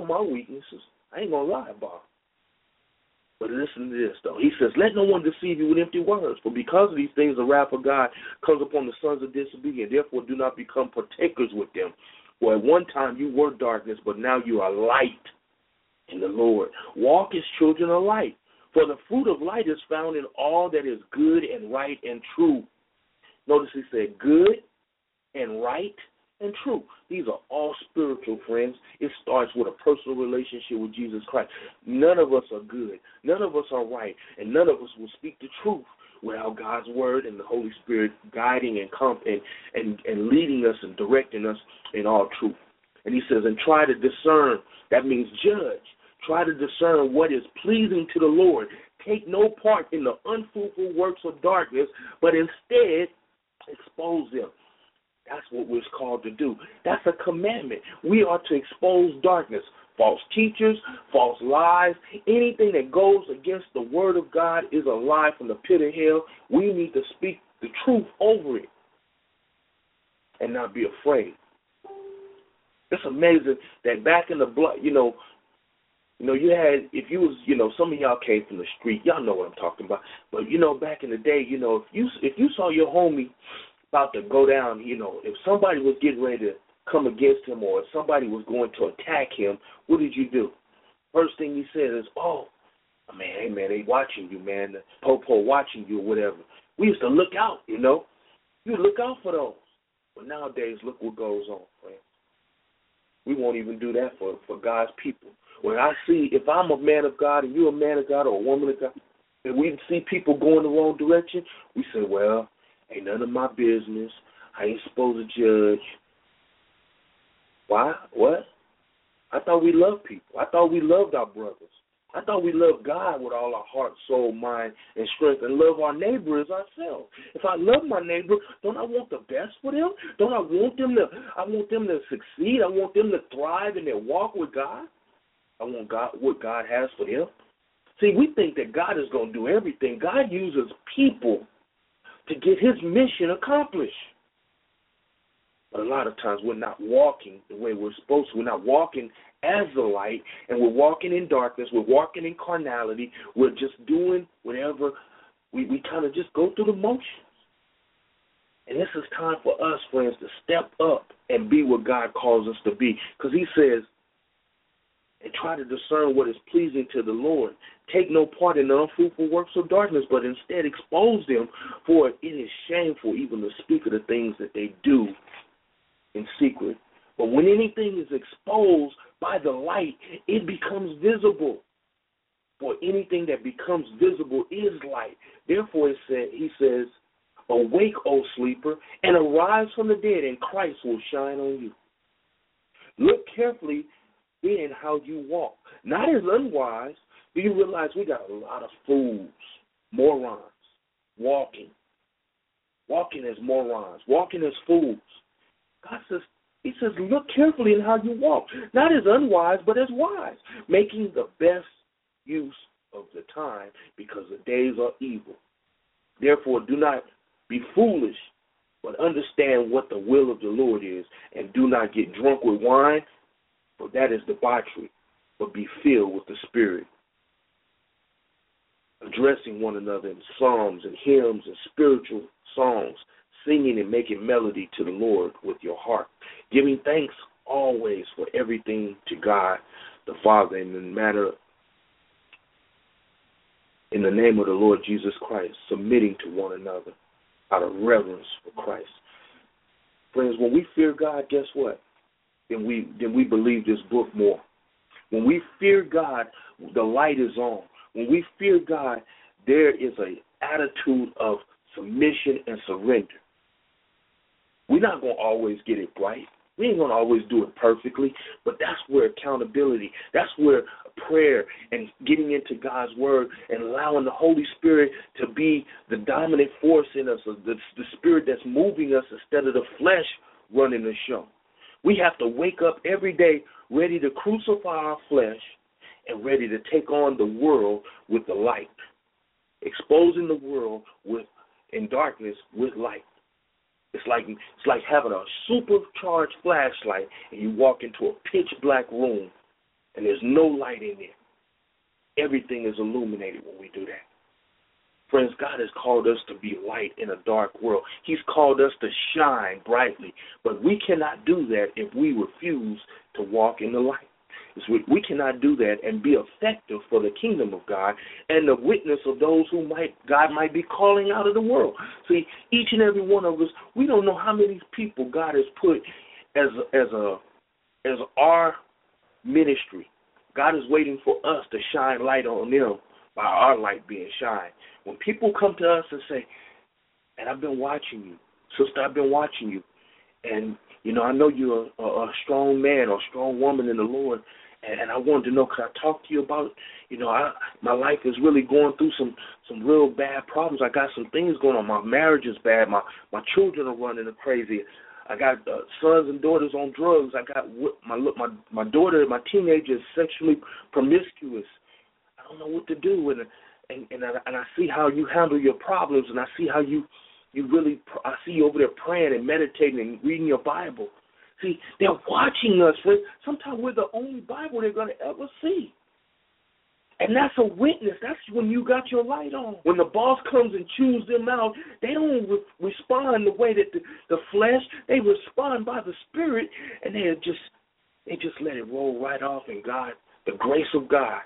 my weaknesses. I ain't going to lie about it. But listen to this, though. He says, let no one deceive you with empty words, for because of these things the wrath of God comes upon the sons of disobedience. Therefore do not become partakers with them. For at one time you were darkness, but now you are light in the Lord. Walk as children of light. For the fruit of light is found in all that is good and right and true. Notice he said good and right and true. These are all spiritual, friends. It starts with a personal relationship with Jesus Christ. None of us are good. None of us are right. And none of us will speak the truth without God's word and the Holy Spirit guiding and, comp- and, and, and leading us and directing us in all truth. And he says, and try to discern. That means judge. Try to discern what is pleasing to the Lord. Take no part in the unfruitful works of darkness, but instead expose them. That's what we're called to do. That's a commandment. We are to expose darkness, false teachers, false lies. Anything that goes against the word of God is a lie from the pit of hell. We need to speak the truth over it and not be afraid. It's amazing that back in the blood, you know, you know, you had, if you was, you know, some of y'all came from the street, y'all know what I'm talking about. But, you know, back in the day, you know, if you if you saw your homie about to go down, you know, if somebody was getting ready to come against him or if somebody was going to attack him, what did you do? First thing you said is, oh, man, hey, man, they watching you, man. The po-po watching you or whatever. We used to look out, you know. You look out for those. But nowadays, look what goes on, friends. We won't even do that for, for God's people. When I see, if I'm a man of God and you're a man of God or a woman of God, and we see people going the wrong direction, we say, well, ain't none of my business. I ain't supposed to judge. Why? What? I thought we loved people. I thought we loved our brothers. I thought we loved God with all our heart, soul, mind, and strength, and love our neighbor as ourselves. If I love my neighbor, don't I want the best for them? Don't I want them to? I want them to succeed. I want them to thrive in their walk with God. I want God what God has for them. See, we think that God is going to do everything. God uses people to get His mission accomplished. But a lot of times we're not walking the way we're supposed to. We're not walking as the light, and we're walking in darkness. We're walking in carnality. We're just doing whatever. We, we kind of just go through the motions. And this is time for us, friends, to step up and be what God calls us to be. Because He says, and try to discern what is pleasing to the Lord. Take no part in the unfruitful works of darkness, but instead expose them, for it is shameful even to speak of the things that they do in secret. But when anything is exposed by the light, it becomes visible. For anything that becomes visible is light. Therefore, it said, he says, awake, O sleeper, and arise from the dead, and Christ will shine on you. Look carefully in how you walk. Not as unwise. Do you realize we got a lot of fools, morons, walking. Walking as morons, walking as fools. God says, He says, look carefully in how you walk. Not as unwise, but as wise, making the best use of the time because the days are evil. Therefore, do not be foolish, but understand what the will of the Lord is, and do not get drunk with wine, for that is debauchery, but be filled with the Spirit, addressing one another in psalms and hymns and spiritual songs, singing and making melody to the Lord with your heart, giving thanks always for everything to God the Father in the matter in the name of the Lord Jesus Christ, submitting to one another out of reverence for Christ. Friends, when we fear God, guess what? Then we then we believe this book more. When we fear God, the light is on. When we fear God, there is an attitude of submission and surrender. We're not going to always get it right. We ain't going to always do it perfectly, but that's where accountability, that's where prayer and getting into God's word and allowing the Holy Spirit to be the dominant force in us, the, the spirit that's moving us instead of the flesh running the show. We have to wake up every day ready to crucify our flesh and ready to take on the world with the light, exposing the world with in darkness with light. It's like it's like having a supercharged flashlight and you walk into a pitch black room and no light in there. Everything is illuminated when we do that. Friends, God has called us to be light in a dark world. He's called us to shine brightly, but we cannot do that if we refuse to walk in the light. We cannot do that and be effective for the kingdom of God and the witness of those who might God might be calling out of the world. See, each and every one of us, we don't know how many people God has put as a, as a as our ministry. God is waiting for us to shine light on them by our light being shined. When people come to us and say, "And I've been watching you, sister, I've been watching you, and you know I know you're a, a strong man or a strong woman in the Lord." And I wanted to know, could I talk to you about, you know, I, my life is really going through some, some real bad problems. I got some things going on. My marriage is bad. My my children are running crazy. I got uh, sons and daughters on drugs. I got my my my daughter, my teenager, is sexually promiscuous. I don't know what to do, and and and I, and I see how you handle your problems, and I see how you you really I see you over there praying and meditating and reading your Bible. See, they're watching us. Sometimes we're the only Bible they're going to ever see. And that's a witness. That's when you got your light on. When the boss comes and chews them out, they don't re- respond the way that the, the flesh, they respond by the Spirit, and they just they just let it roll right off in God, the grace of God.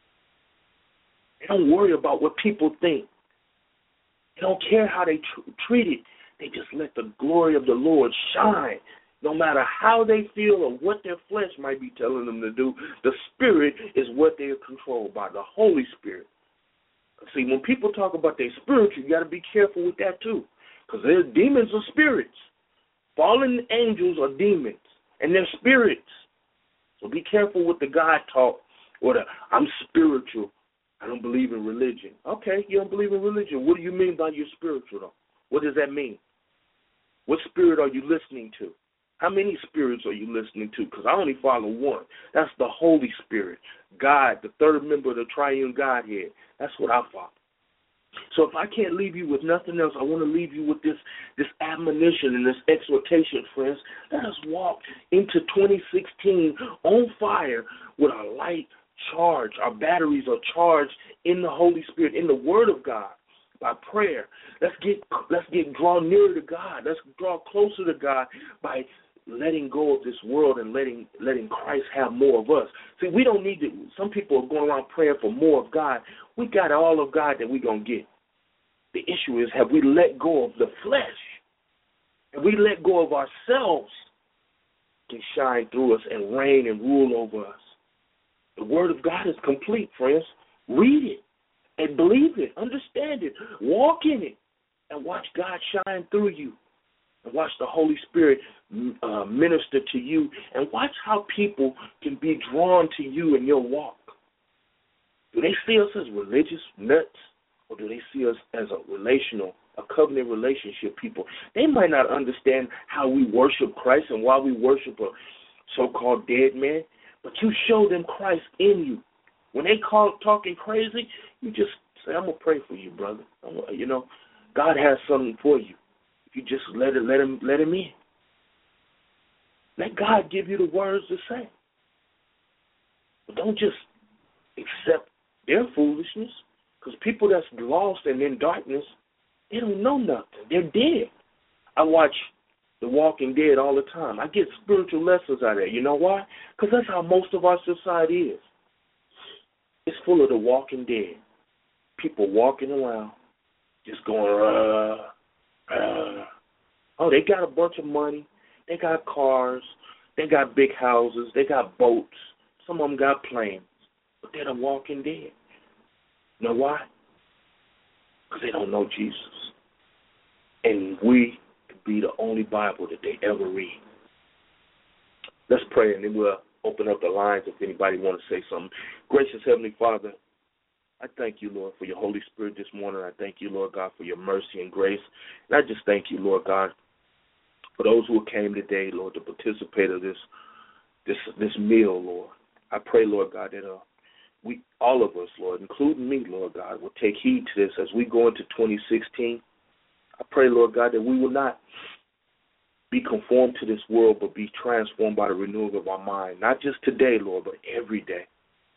They don't worry about what people think. They don't care how they tr- treat it. They just let the glory of the Lord shine. No matter how they feel or what their flesh might be telling them to do, the Spirit is what they are controlled by, the Holy Spirit. See, when people talk about their spiritual, you got to be careful with that too, because there's demons or spirits. Fallen angels are demons, and they're spirits. So be careful with the God talk or the I'm spiritual. I don't believe in religion. Okay, you don't believe in religion. What do you mean by you're spiritual, though? What does that mean? What spirit are you listening to? How many spirits are you listening to? Because I only follow one. That's the Holy Spirit, God, the third member of the triune Godhead. That's what I follow. So if I can't leave you with nothing else, I want to leave you with this, this admonition and this exhortation, friends. Let us walk into twenty sixteen on fire with our light charged. Our batteries are charged in the Holy Spirit, in the Word of God. By prayer. Let's get let's get drawn nearer to God. Let's draw closer to God by letting go of this world and letting letting Christ have more of us. See, we don't need to. Some people are going around praying for more of God. We got all of God that we're going to get. The issue is, have we let go of the flesh? Have we let go of ourselves to shine through us and reign and rule over us? The Word of God is complete, friends. Read it. And believe it, understand it, walk in it, and watch God shine through you. And watch the Holy Spirit uh, minister to you. And watch how people can be drawn to you in your walk. Do they see us as religious nuts? Or do they see us as a relational, a covenant relationship people? They might not understand how we worship Christ and why we worship a so-called dead man. But you show them Christ in you. When they call talking crazy, you just say, I'm going to pray for you, brother. I'm, you know, God has something for you. If you just let it, let him, let him in. Let God give you the words to say. But don't just accept their foolishness, because people that's lost and in darkness, they don't know nothing. They're dead. I watch The Walking Dead all the time. I get spiritual lessons out of it. You know why? Because that's how most of our society is. It's full of the walking dead. People walking around, just going, uh, uh. Oh, they got a bunch of money. They got cars. They got big houses. They got boats. Some of them got planes. But they're the walking dead. You know why? Because they don't know Jesus. And we could be the only Bible that they ever read. Let's pray, and then we'll open up the lines if anybody want to say something. Gracious Heavenly Father, I thank you, Lord, for your Holy Spirit this morning. I thank you, Lord God, for your mercy and grace. And I just thank you, Lord God, for those who came today, Lord, to participate of this this this meal, Lord. I pray, Lord God, that uh, we, all of us, Lord, including me, Lord God, will take heed to this as we go into twenty sixteen. I pray, Lord God, that we will not be conformed to this world, but be transformed by the renewal of our mind. Not just today, Lord, but every day.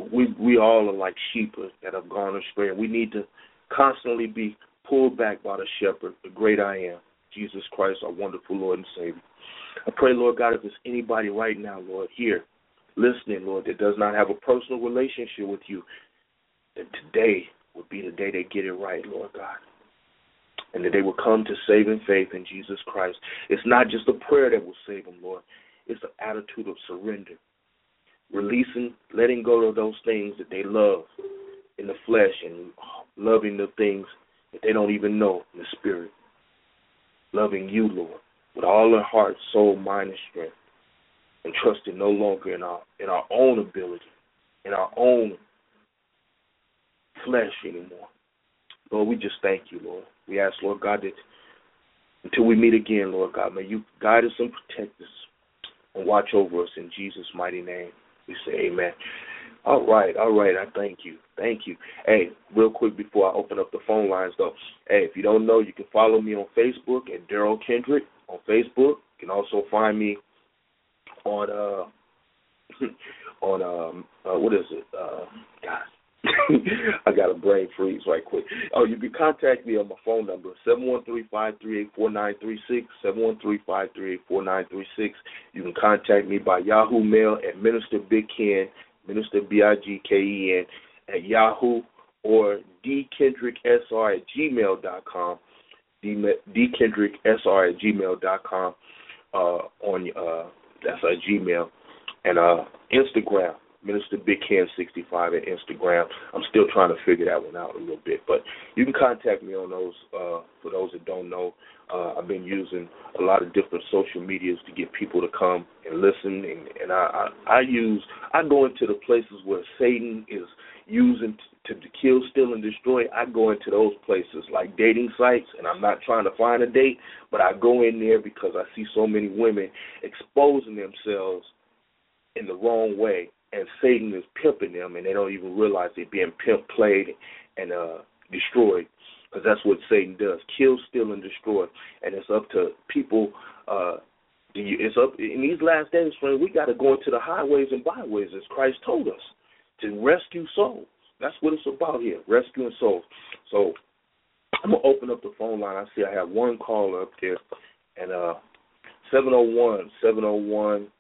we we all are like sheep that have gone astray. We need to constantly be pulled back by the shepherd, the great I am, Jesus Christ, our wonderful Lord and Savior. I pray, Lord God, if there's anybody right now, Lord, here, listening, Lord, that does not have a personal relationship with you, that today would be the day they get it right, Lord God, and that they will come to saving faith in Jesus Christ. It's not just a prayer that will save them, Lord. It's an attitude of surrender, releasing, letting go of those things that they love in the flesh and loving the things that they don't even know in the spirit. Loving you, Lord, with all their heart, soul, mind, and strength, and trusting no longer in our in our own ability, in our own flesh anymore. Lord, we just thank you, Lord. We ask, Lord God, that until we meet again, Lord God, may you guide us and protect us and watch over us in Jesus' mighty name. We say amen. All right, all right, I thank you. Thank you. Hey, real quick before I open up the phone lines, though, hey, if you don't know, you can follow me on Facebook at Daryl Kendrick on Facebook. You can also find me on, uh, on um, uh, what is it? Uh, God, I got a brain freeze right quick. Oh, you can contact me on my phone number, seven one three, five three eight, four nine three six, seven one three, five three eight, four nine three six. You can contact me by Yahoo Mail at Minister Big Ken, Minister B I G K E N, at Yahoo, or dkendricksr at gmail dot com, dkendricksr at gmail dot com, uh, on, uh, that's our Gmail, and uh, Instagram, Minister Big Ken sixty-five at Instagram. I'm still trying to figure that one out a little bit, but you can contact me on those. Uh, for those that don't know, uh, I've been using a lot of different social medias to get people to come and listen, and, and I, I, I use, I go into the places where Satan is using to, to kill, steal, and destroy. I go into those places like dating sites, and I'm not trying to find a date, but I go in there because I see so many women exposing themselves in the wrong way, and Satan is pimping them, and they don't even realize they're being pimp played and uh, destroyed, because that's what Satan does: kill, steal, and destroy. And it's up to people. Uh, it's up in these last days, friends. We got to go into the highways and byways, as Christ told us, to rescue souls. That's what it's about here: rescuing souls. So I'm gonna open up the phone line. I see I have one caller up there, and uh, seven oh one, seven oh one.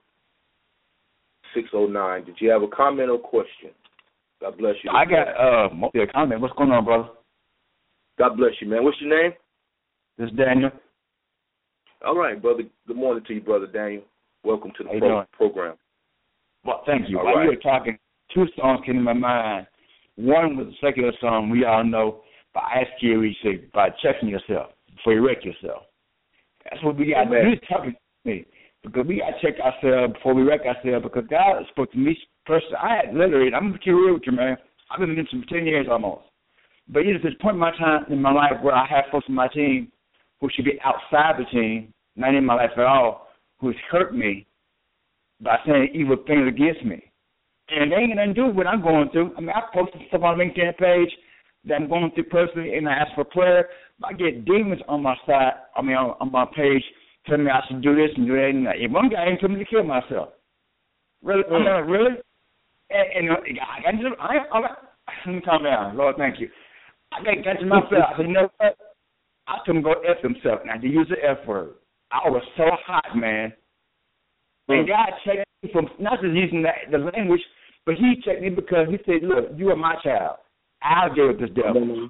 six oh nine. Did you have a comment or question? God bless you. I got uh, mostly a comment. What's going on, brother? God bless you, man. What's your name? This is Daniel. All right, brother. Good morning to you, brother Daniel. Welcome to the pro- program. Well, thank you. All While right. you were talking, two songs came to my mind. One was a secular song we all know by Ice Cube. He said, by checking yourself before you wreck yourself. That's what we got to do. He's talking to me. Because we got to check ourselves before we wreck ourselves, because God spoke to me personally. I had literally, I'm going to keep real with you, man. I've been in this for ten years almost. But it is this point in my time in my life where I have folks on my team who should be outside the team, not in my life at all, who's hurt me by saying evil things against me. And they ain't nothing to do with what I'm going through. I mean, I posted stuff on my LinkedIn page that I'm going through personally, and I ask for prayer. I get demons on my side, I mean, on, on my page, telling me I should do this and do that. And that. One guy even told me to kill myself. Really? Mm. I'm like, really? And, and I got to, I, I, let me calm down. Lord, thank you. I got, got to myself. I said, you know what? I told him to go F himself. Now, to use the F word. I was so hot, man. Mm. And God checked me from not just using the, the language, but he checked me because he said, look, you are my child. I'll deal with this devil. Mm-hmm.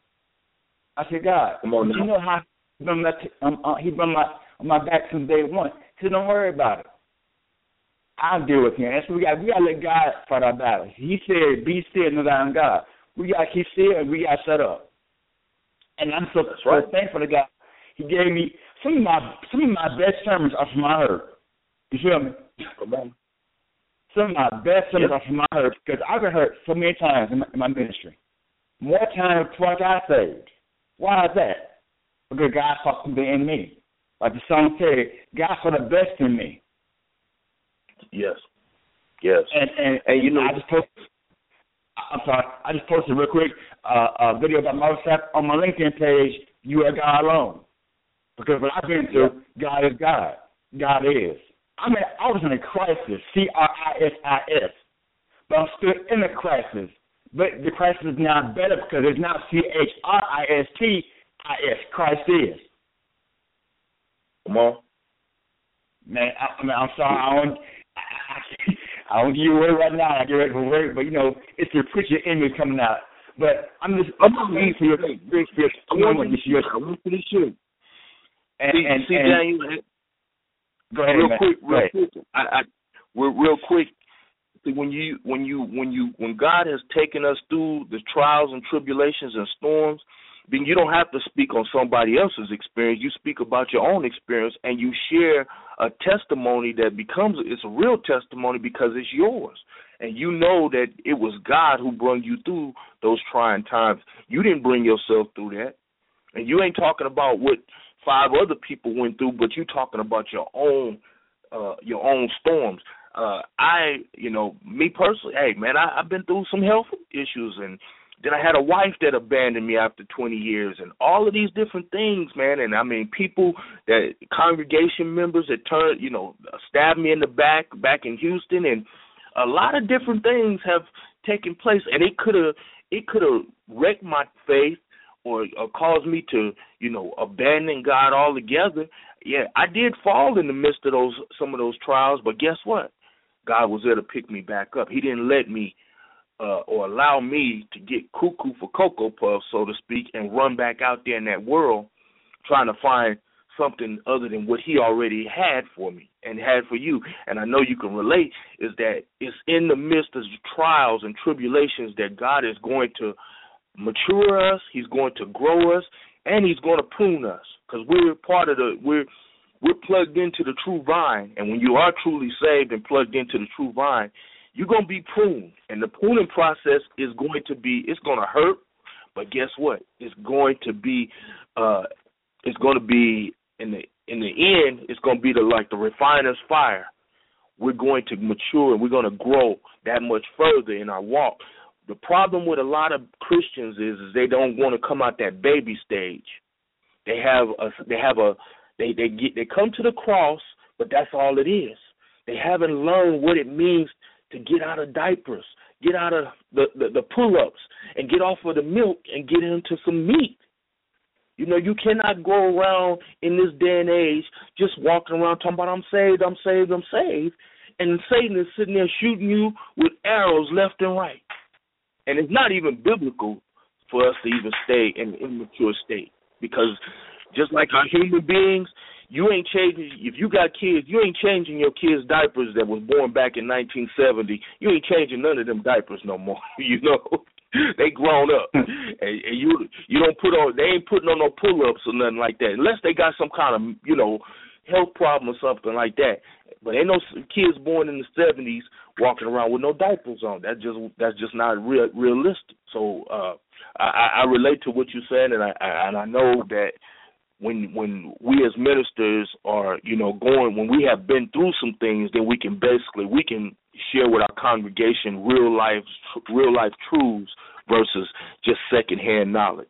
I said, God, on, you know how he been my, um, uh, he been my, on my back since day one. He said, don't worry about it. I'll deal with him. That's what we got. We got to let God fight our battles. He said, be still and know that I'm God. We got to keep still and we got to shut up. And I'm so, so right. thankful to God. He gave me some of my some of my best sermons are from I heard. You feel me? Come on. Some of my best sermons yep. are from I heard, because I've been hurt so many times in my, in my ministry. More times before I got saved. Why is that? Because God saw something in me. Like the song said, God saw the best in me. Yes. Yes. And and, and you know, I just posted. I'm sorry. I just posted real quick uh, a video about myself on my LinkedIn page. You are God alone. Because what I've been through, God is God. God is. I mean, I was in a crisis. C R I S I S. but I'm still in the crisis. But the crisis is now better because it's now C H R I S T I S. Christ is. Come on. Man, I, I mean, I'm sorry. I don't, I, I don't give you a word right now. I get ready for work, but, you know, it's the preacher in me coming out. But I'm just, I'm just waiting for your experience. I want you to shoot. I want you to shoot. And, see, and, see, and, Daniel, go ahead, real man. quick, real go ahead. quick. I, I, we're real quick. See, when you, when you, when you, when God has taken us through the trials and tribulations and storms, then you don't have to speak on somebody else's experience. You speak about your own experience, and you share a testimony that becomes, it's a real testimony because it's yours. And you know that it was God who brought you through those trying times. You didn't bring yourself through that. And you ain't talking about what five other people went through, but you talking about your own uh, your own storms. Uh, I, you know, me personally, hey, man, I, I've been through some health issues, and then I had a wife that abandoned me after twenty years, and all of these different things, man. And, I mean, people, that congregation members that turned, you know, stabbed me in the back, back in Houston, and a lot of different things have taken place, and it could have it could have wrecked my faith or, or caused me to, you know, abandon God altogether. Yeah, I did fall in the midst of those some of those trials, but guess what? God was there to pick me back up. He didn't let me uh, or allow me to get cuckoo for Cocoa Puffs, so to speak, and run back out there in that world trying to find something other than what he already had for me and had for you. And I know you can relate, is that it's in the midst of trials and tribulations that God is going to mature us, he's going to grow us, and he's going to prune us, because we're part of the, we're, we're plugged into the true vine. And when you are truly saved and plugged into the true vine, you're going to be pruned. And the pruning process is going to be, it's going to hurt, but guess what? It's going to be, uh, it's going to be, in the in the end, it's going to be the, like the refiner's fire. We're going to mature and we're going to grow that much further in our walk. The problem with a lot of Christians is, is they don't want to come out that baby stage. They have a, they have a, they they get they come to the cross, but that's all it is. They haven't learned what it means to get out of diapers, get out of the, the, the pull-ups, and get off of the milk and get into some meat. You know, you cannot go around in this day and age just walking around talking about I'm saved, I'm saved, I'm saved, and Satan is sitting there shooting you with arrows left and right. And it's not even biblical for us to even stay in an immature state, because just like our human beings, you ain't changing. If you got kids, you ain't changing your kids' diapers that was born back in nineteen seventy. You ain't changing none of them diapers no more. You know, they grown up, and, and you you don't put on. They ain't putting on no pull ups or nothing like that, unless they got some kind of you know health problem or something like that. But ain't no kids born in the seventies walking around with no diapers on. That just that's just not real realistic. So uh, I, I relate to what you're saying, and I, I and I know that. When when we as ministers are, you know, going, when we have been through some things, then we can basically, we can share with our congregation real life, real life truths versus just secondhand knowledge.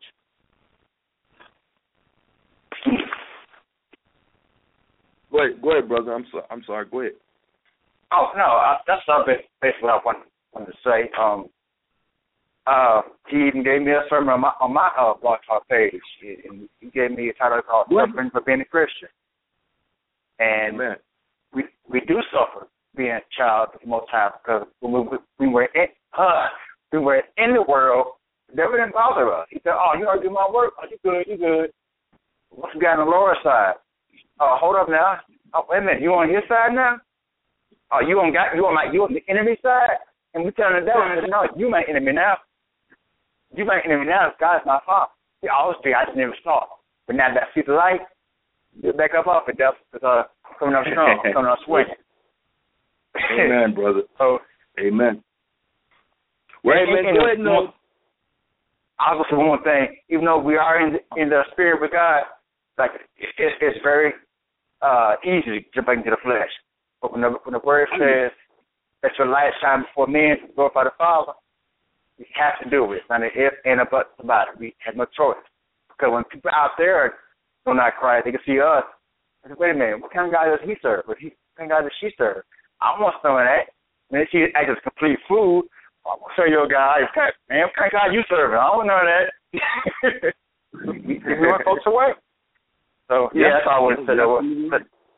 Go ahead, go ahead, brother. I'm sorry. I'm sorry. Go ahead. Oh no, uh, that's not basically what I wanted, wanted to say. Um, Uh, he even gave me a sermon on my on my uh, blog talk page, and he gave me a title called "Suffering for Being a Christian." And Amen. we we do suffer being a child of the Most High, because when we, we were in uh, we were in the world, the devil didn't bother us. He said, "Oh, you already do my work. Oh, you good? You good? What's we got on the lower side? Oh, hold up now. Oh, wait a minute. You on his side now? Oh, you on got you on my you on the enemy side?" And we telling the devil, "No, you my enemy now. You my enemy now. God's my father." He always be, I just never saw. But now that I see the light, you back up off it, devil. It's uh, coming up strong, coming up swinging. Amen, brother. So, amen. Well, amen. Go ahead, no. I'll just say one more thing. Even though we are in the, in the spirit with God, like it, it's very uh, easy to jump back into the flesh. But when the, when the word says that your light shine before men to glorify the Father, we have to do it. It's not an if and a but about it. We have no choice. Because when people out there do not cry, they can see us. They say, wait a minute, what kind of guy does he serve? What kind of guy does she serve? I want some of that. And then she act as complete food. I'm gonna show you a guy. Man, what kind of guy you serving? I don't know that. we, we want folks to work. So yeah, yeah, that's all I wanted to say. That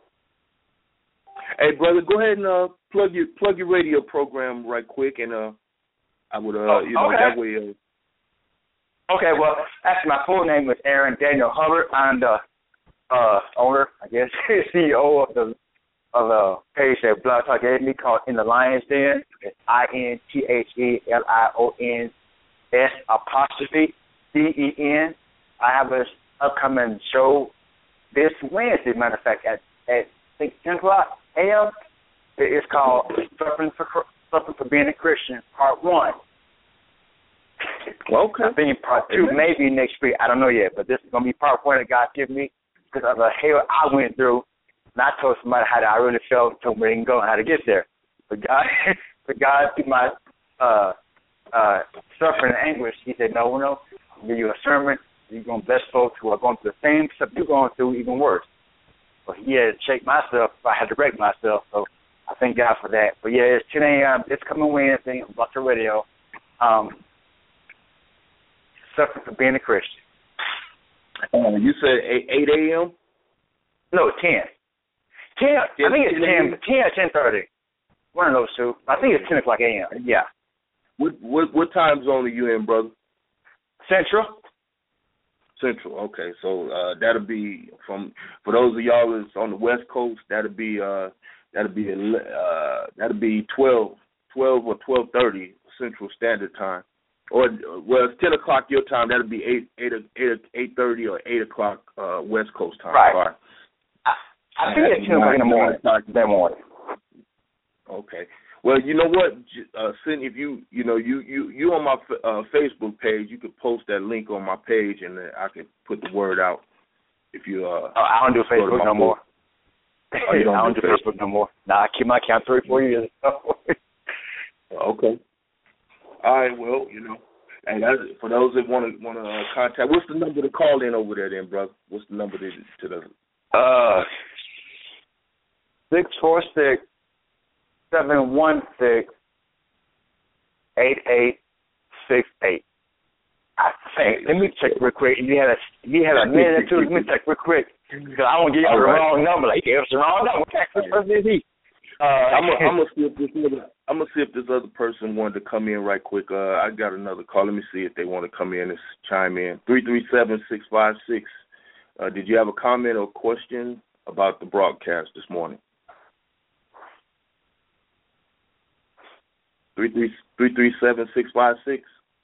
hey, brother, go ahead and uh, plug your plug your radio program right quick, and uh, I would uh, oh, you know, okay. that way. Uh, okay, well, actually, my full name is Aaron Daniel Hubbard. I'm the uh, owner, I guess, C E O of the of the page that Blog Talk gave me called In the Lion's Den. It's I N T H E L I O N S apostrophe D E N. I have an upcoming show this Wednesday, matter of fact, at, at I think ten o'clock a.m. It's called Suffering for, Suffering for Being a Christian, Part one. Okay. I think Part two Amen. Maybe next week. I don't know yet, but this is going to be Part one that God gave me because of the hell I went through. And I told somebody how I really felt, told me where they can go and how to get there. But God, for God, through my uh, uh, suffering and anguish, he said, no, no, I'll give you a sermon. You're going to bless folks who are going through the same stuff you're going through, even worse. So he had to shake myself. I had to break myself. So I thank God for that. But yeah, it's ten a.m. It's coming Wednesday on Blog Talk Radio. Um, suffering for being a Christian. Uh, you said eight a.m.? No, ten. ten. I think it's ten, ten or ten thirty. One of those two. I think it's ten o'clock a.m. Yeah. What, what what time zone are you in, brother? Central. Central. Okay, so uh, that'll be from for those of y'all that's on the West Coast. That'll be uh, that'll be uh, that'll be twelve, twelve or twelve thirty Central Standard Time, or well, it's ten o'clock your time. That'll be eight, eight, eight, eight thirty or eight o'clock uh, West Coast time. Right. Sorry. I, I think it's ten o'clock in the morning. That morning. Okay. Well, you know what, uh, Cindy, if you, you know, you, you, you on my uh, Facebook page, you could post that link on my page, and then I can put the word out. If you, uh, oh, I don't do Facebook no more. Oh, you don't I don't do do Facebook, Facebook no more. Nah, I keep my account three, four years ago. Okay. All right. Well, you know, and that's, for those that want to want to uh, contact, what's the number to call in over there, then, brother? What's the number to, to the? Uh, six four six. Seven one six eight eight six eight. I think. Let me check real quick. You had a you had a minute or two. Let me check real quick because I won't give you the right. wrong number. Like, he gave us the wrong number. What is he? Uh, I'm gonna see if this other, I'm gonna see if this other person wanted to come in right quick. Uh, I got another call. Let me see if they want to come in and chime in. Three three seven six five six. Uh, did you have a comment or question about the broadcast this morning? Three three three three seven six five six.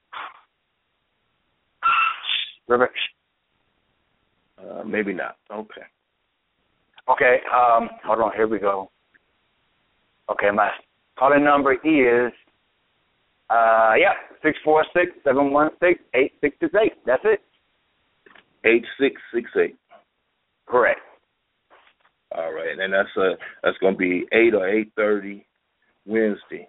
Rubbish. Uh, maybe not. Okay. Okay. Um. Hold on. Here we go. Okay. My calling number is uh yeah six four six seven one six eight six six eight. That's it. Eight six six eight. Correct. All right, and that's uh that's gonna be eight or eight thirty Wednesday.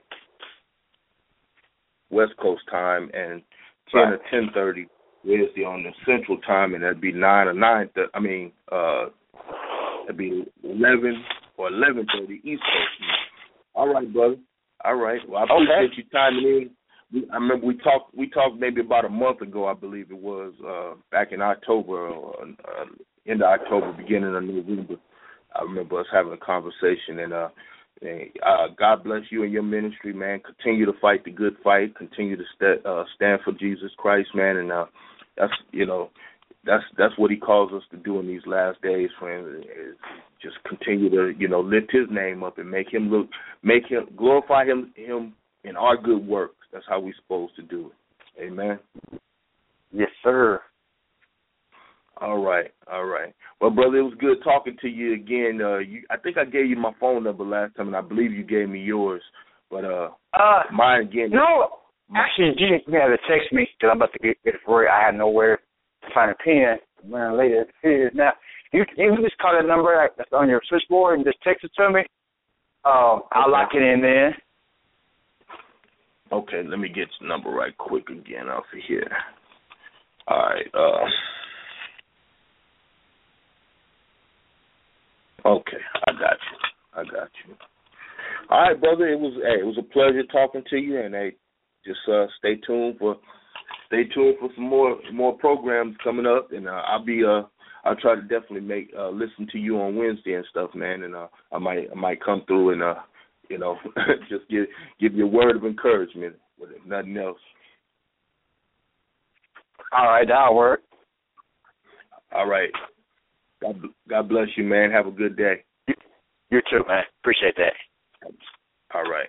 West Coast time, and ten right. or ten thirty Wednesday on the Central time, and that'd be nine or nine. Th- I mean, uh, that'd be eleven or eleven thirty East Coast. All right, brother. All right. Well, I appreciate okay. you chiming in. We, I remember we talked. We talked maybe about a month ago, I believe it was, uh, back in October, or uh, end of October, beginning of November. I remember us having a conversation, and uh. Uh, God bless you and your ministry, man. Continue to fight the good fight. Continue to st- uh, stand for Jesus Christ, man. And uh, that's you know, that's that's what He calls us to do in these last days, friends. Is just continue to you know lift His name up and make Him look, make Him glorify Him Him in our good works. That's how we're supposed to do it. Amen. Yes, sir. All right, all right. Well, brother, it was good talking to you again. Uh, you, I think I gave you my phone number last time, and I believe you gave me yours. But uh, uh mine again. No, actually, you didn't have to text me because I'm about to get, get it for you. I had nowhere to find a pen. Man, later, here now. You you just call that number that's on your switchboard and just text it to me. Um, I'll okay. lock it in there. Okay, let me get your number right quick again off of here. All right. Uh. Okay, I got you. I got you. All right, brother. It was hey, it was a pleasure talking to you, and hey, just uh, stay tuned for stay tuned for some more more programs coming up, and uh, I'll be uh I'll try to definitely make uh, listen to you on Wednesday and stuff, man, and uh, I might I might come through and uh you know just give give you a word of encouragement, but if nothing else. All right, that'll work. All right. God, God bless you, man. Have a good day. You, you too, man. Appreciate that. All right.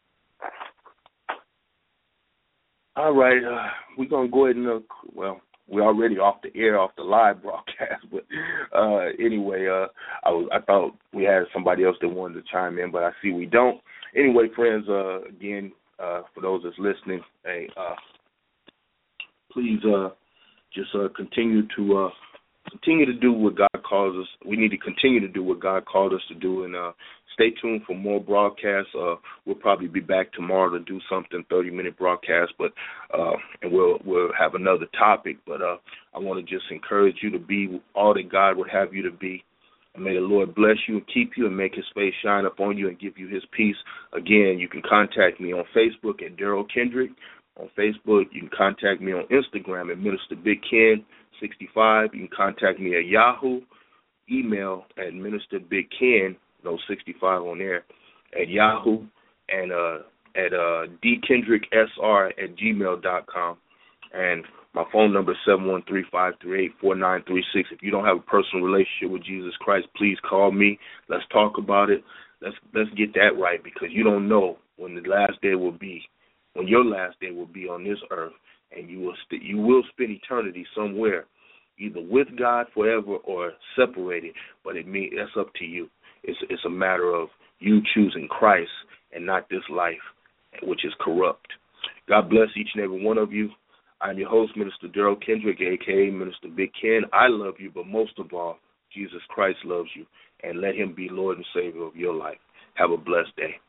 All right. Uh, we're going to go ahead and, uh, well, we're already off the air, off the live broadcast. But uh, anyway, uh, I, was, I thought we had somebody else that wanted to chime in, but I see we don't. Anyway, friends, uh, again, uh, for those that's listening, hey, uh, please uh, just uh, continue to uh, continue to do what God calls us. We need to continue to do what God called us to do, and uh, stay tuned for more broadcasts. Uh, we'll probably be back tomorrow to do something thirty-minute broadcast, but uh, and we'll we'll have another topic. But uh, I want to just encourage you to be all that God would have you to be. And may the Lord bless you and keep you and make His face shine upon you and give you His peace. Again, you can contact me on Facebook at Daryl Kendrick. On Facebook, you can contact me on Instagram at Minister Big Ken sixty-five. You can contact me at Yahoo. Email at Minister Big Ken, no sixty-five on there, at Yahoo, and uh, at uh, dkendricksr at gmail dot com. And my phone number is seven one three, five three eight, four nine three six. If you don't have a personal relationship with Jesus Christ, please call me. Let's talk about it. Let's let's get that right, because you don't know when the last day will be. When your last day will be on this earth, and you will st- you will spend eternity somewhere, either with God forever or separated. But it mean that's up to you. It's it's a matter of you choosing Christ and not this life, which is corrupt. God bless each and every one of you. I'm your host, Minister Daryl Kendrick, a k a. Minister Big Ken. I love you, but most of all, Jesus Christ loves you, and let Him be Lord and Savior of your life. Have a blessed day.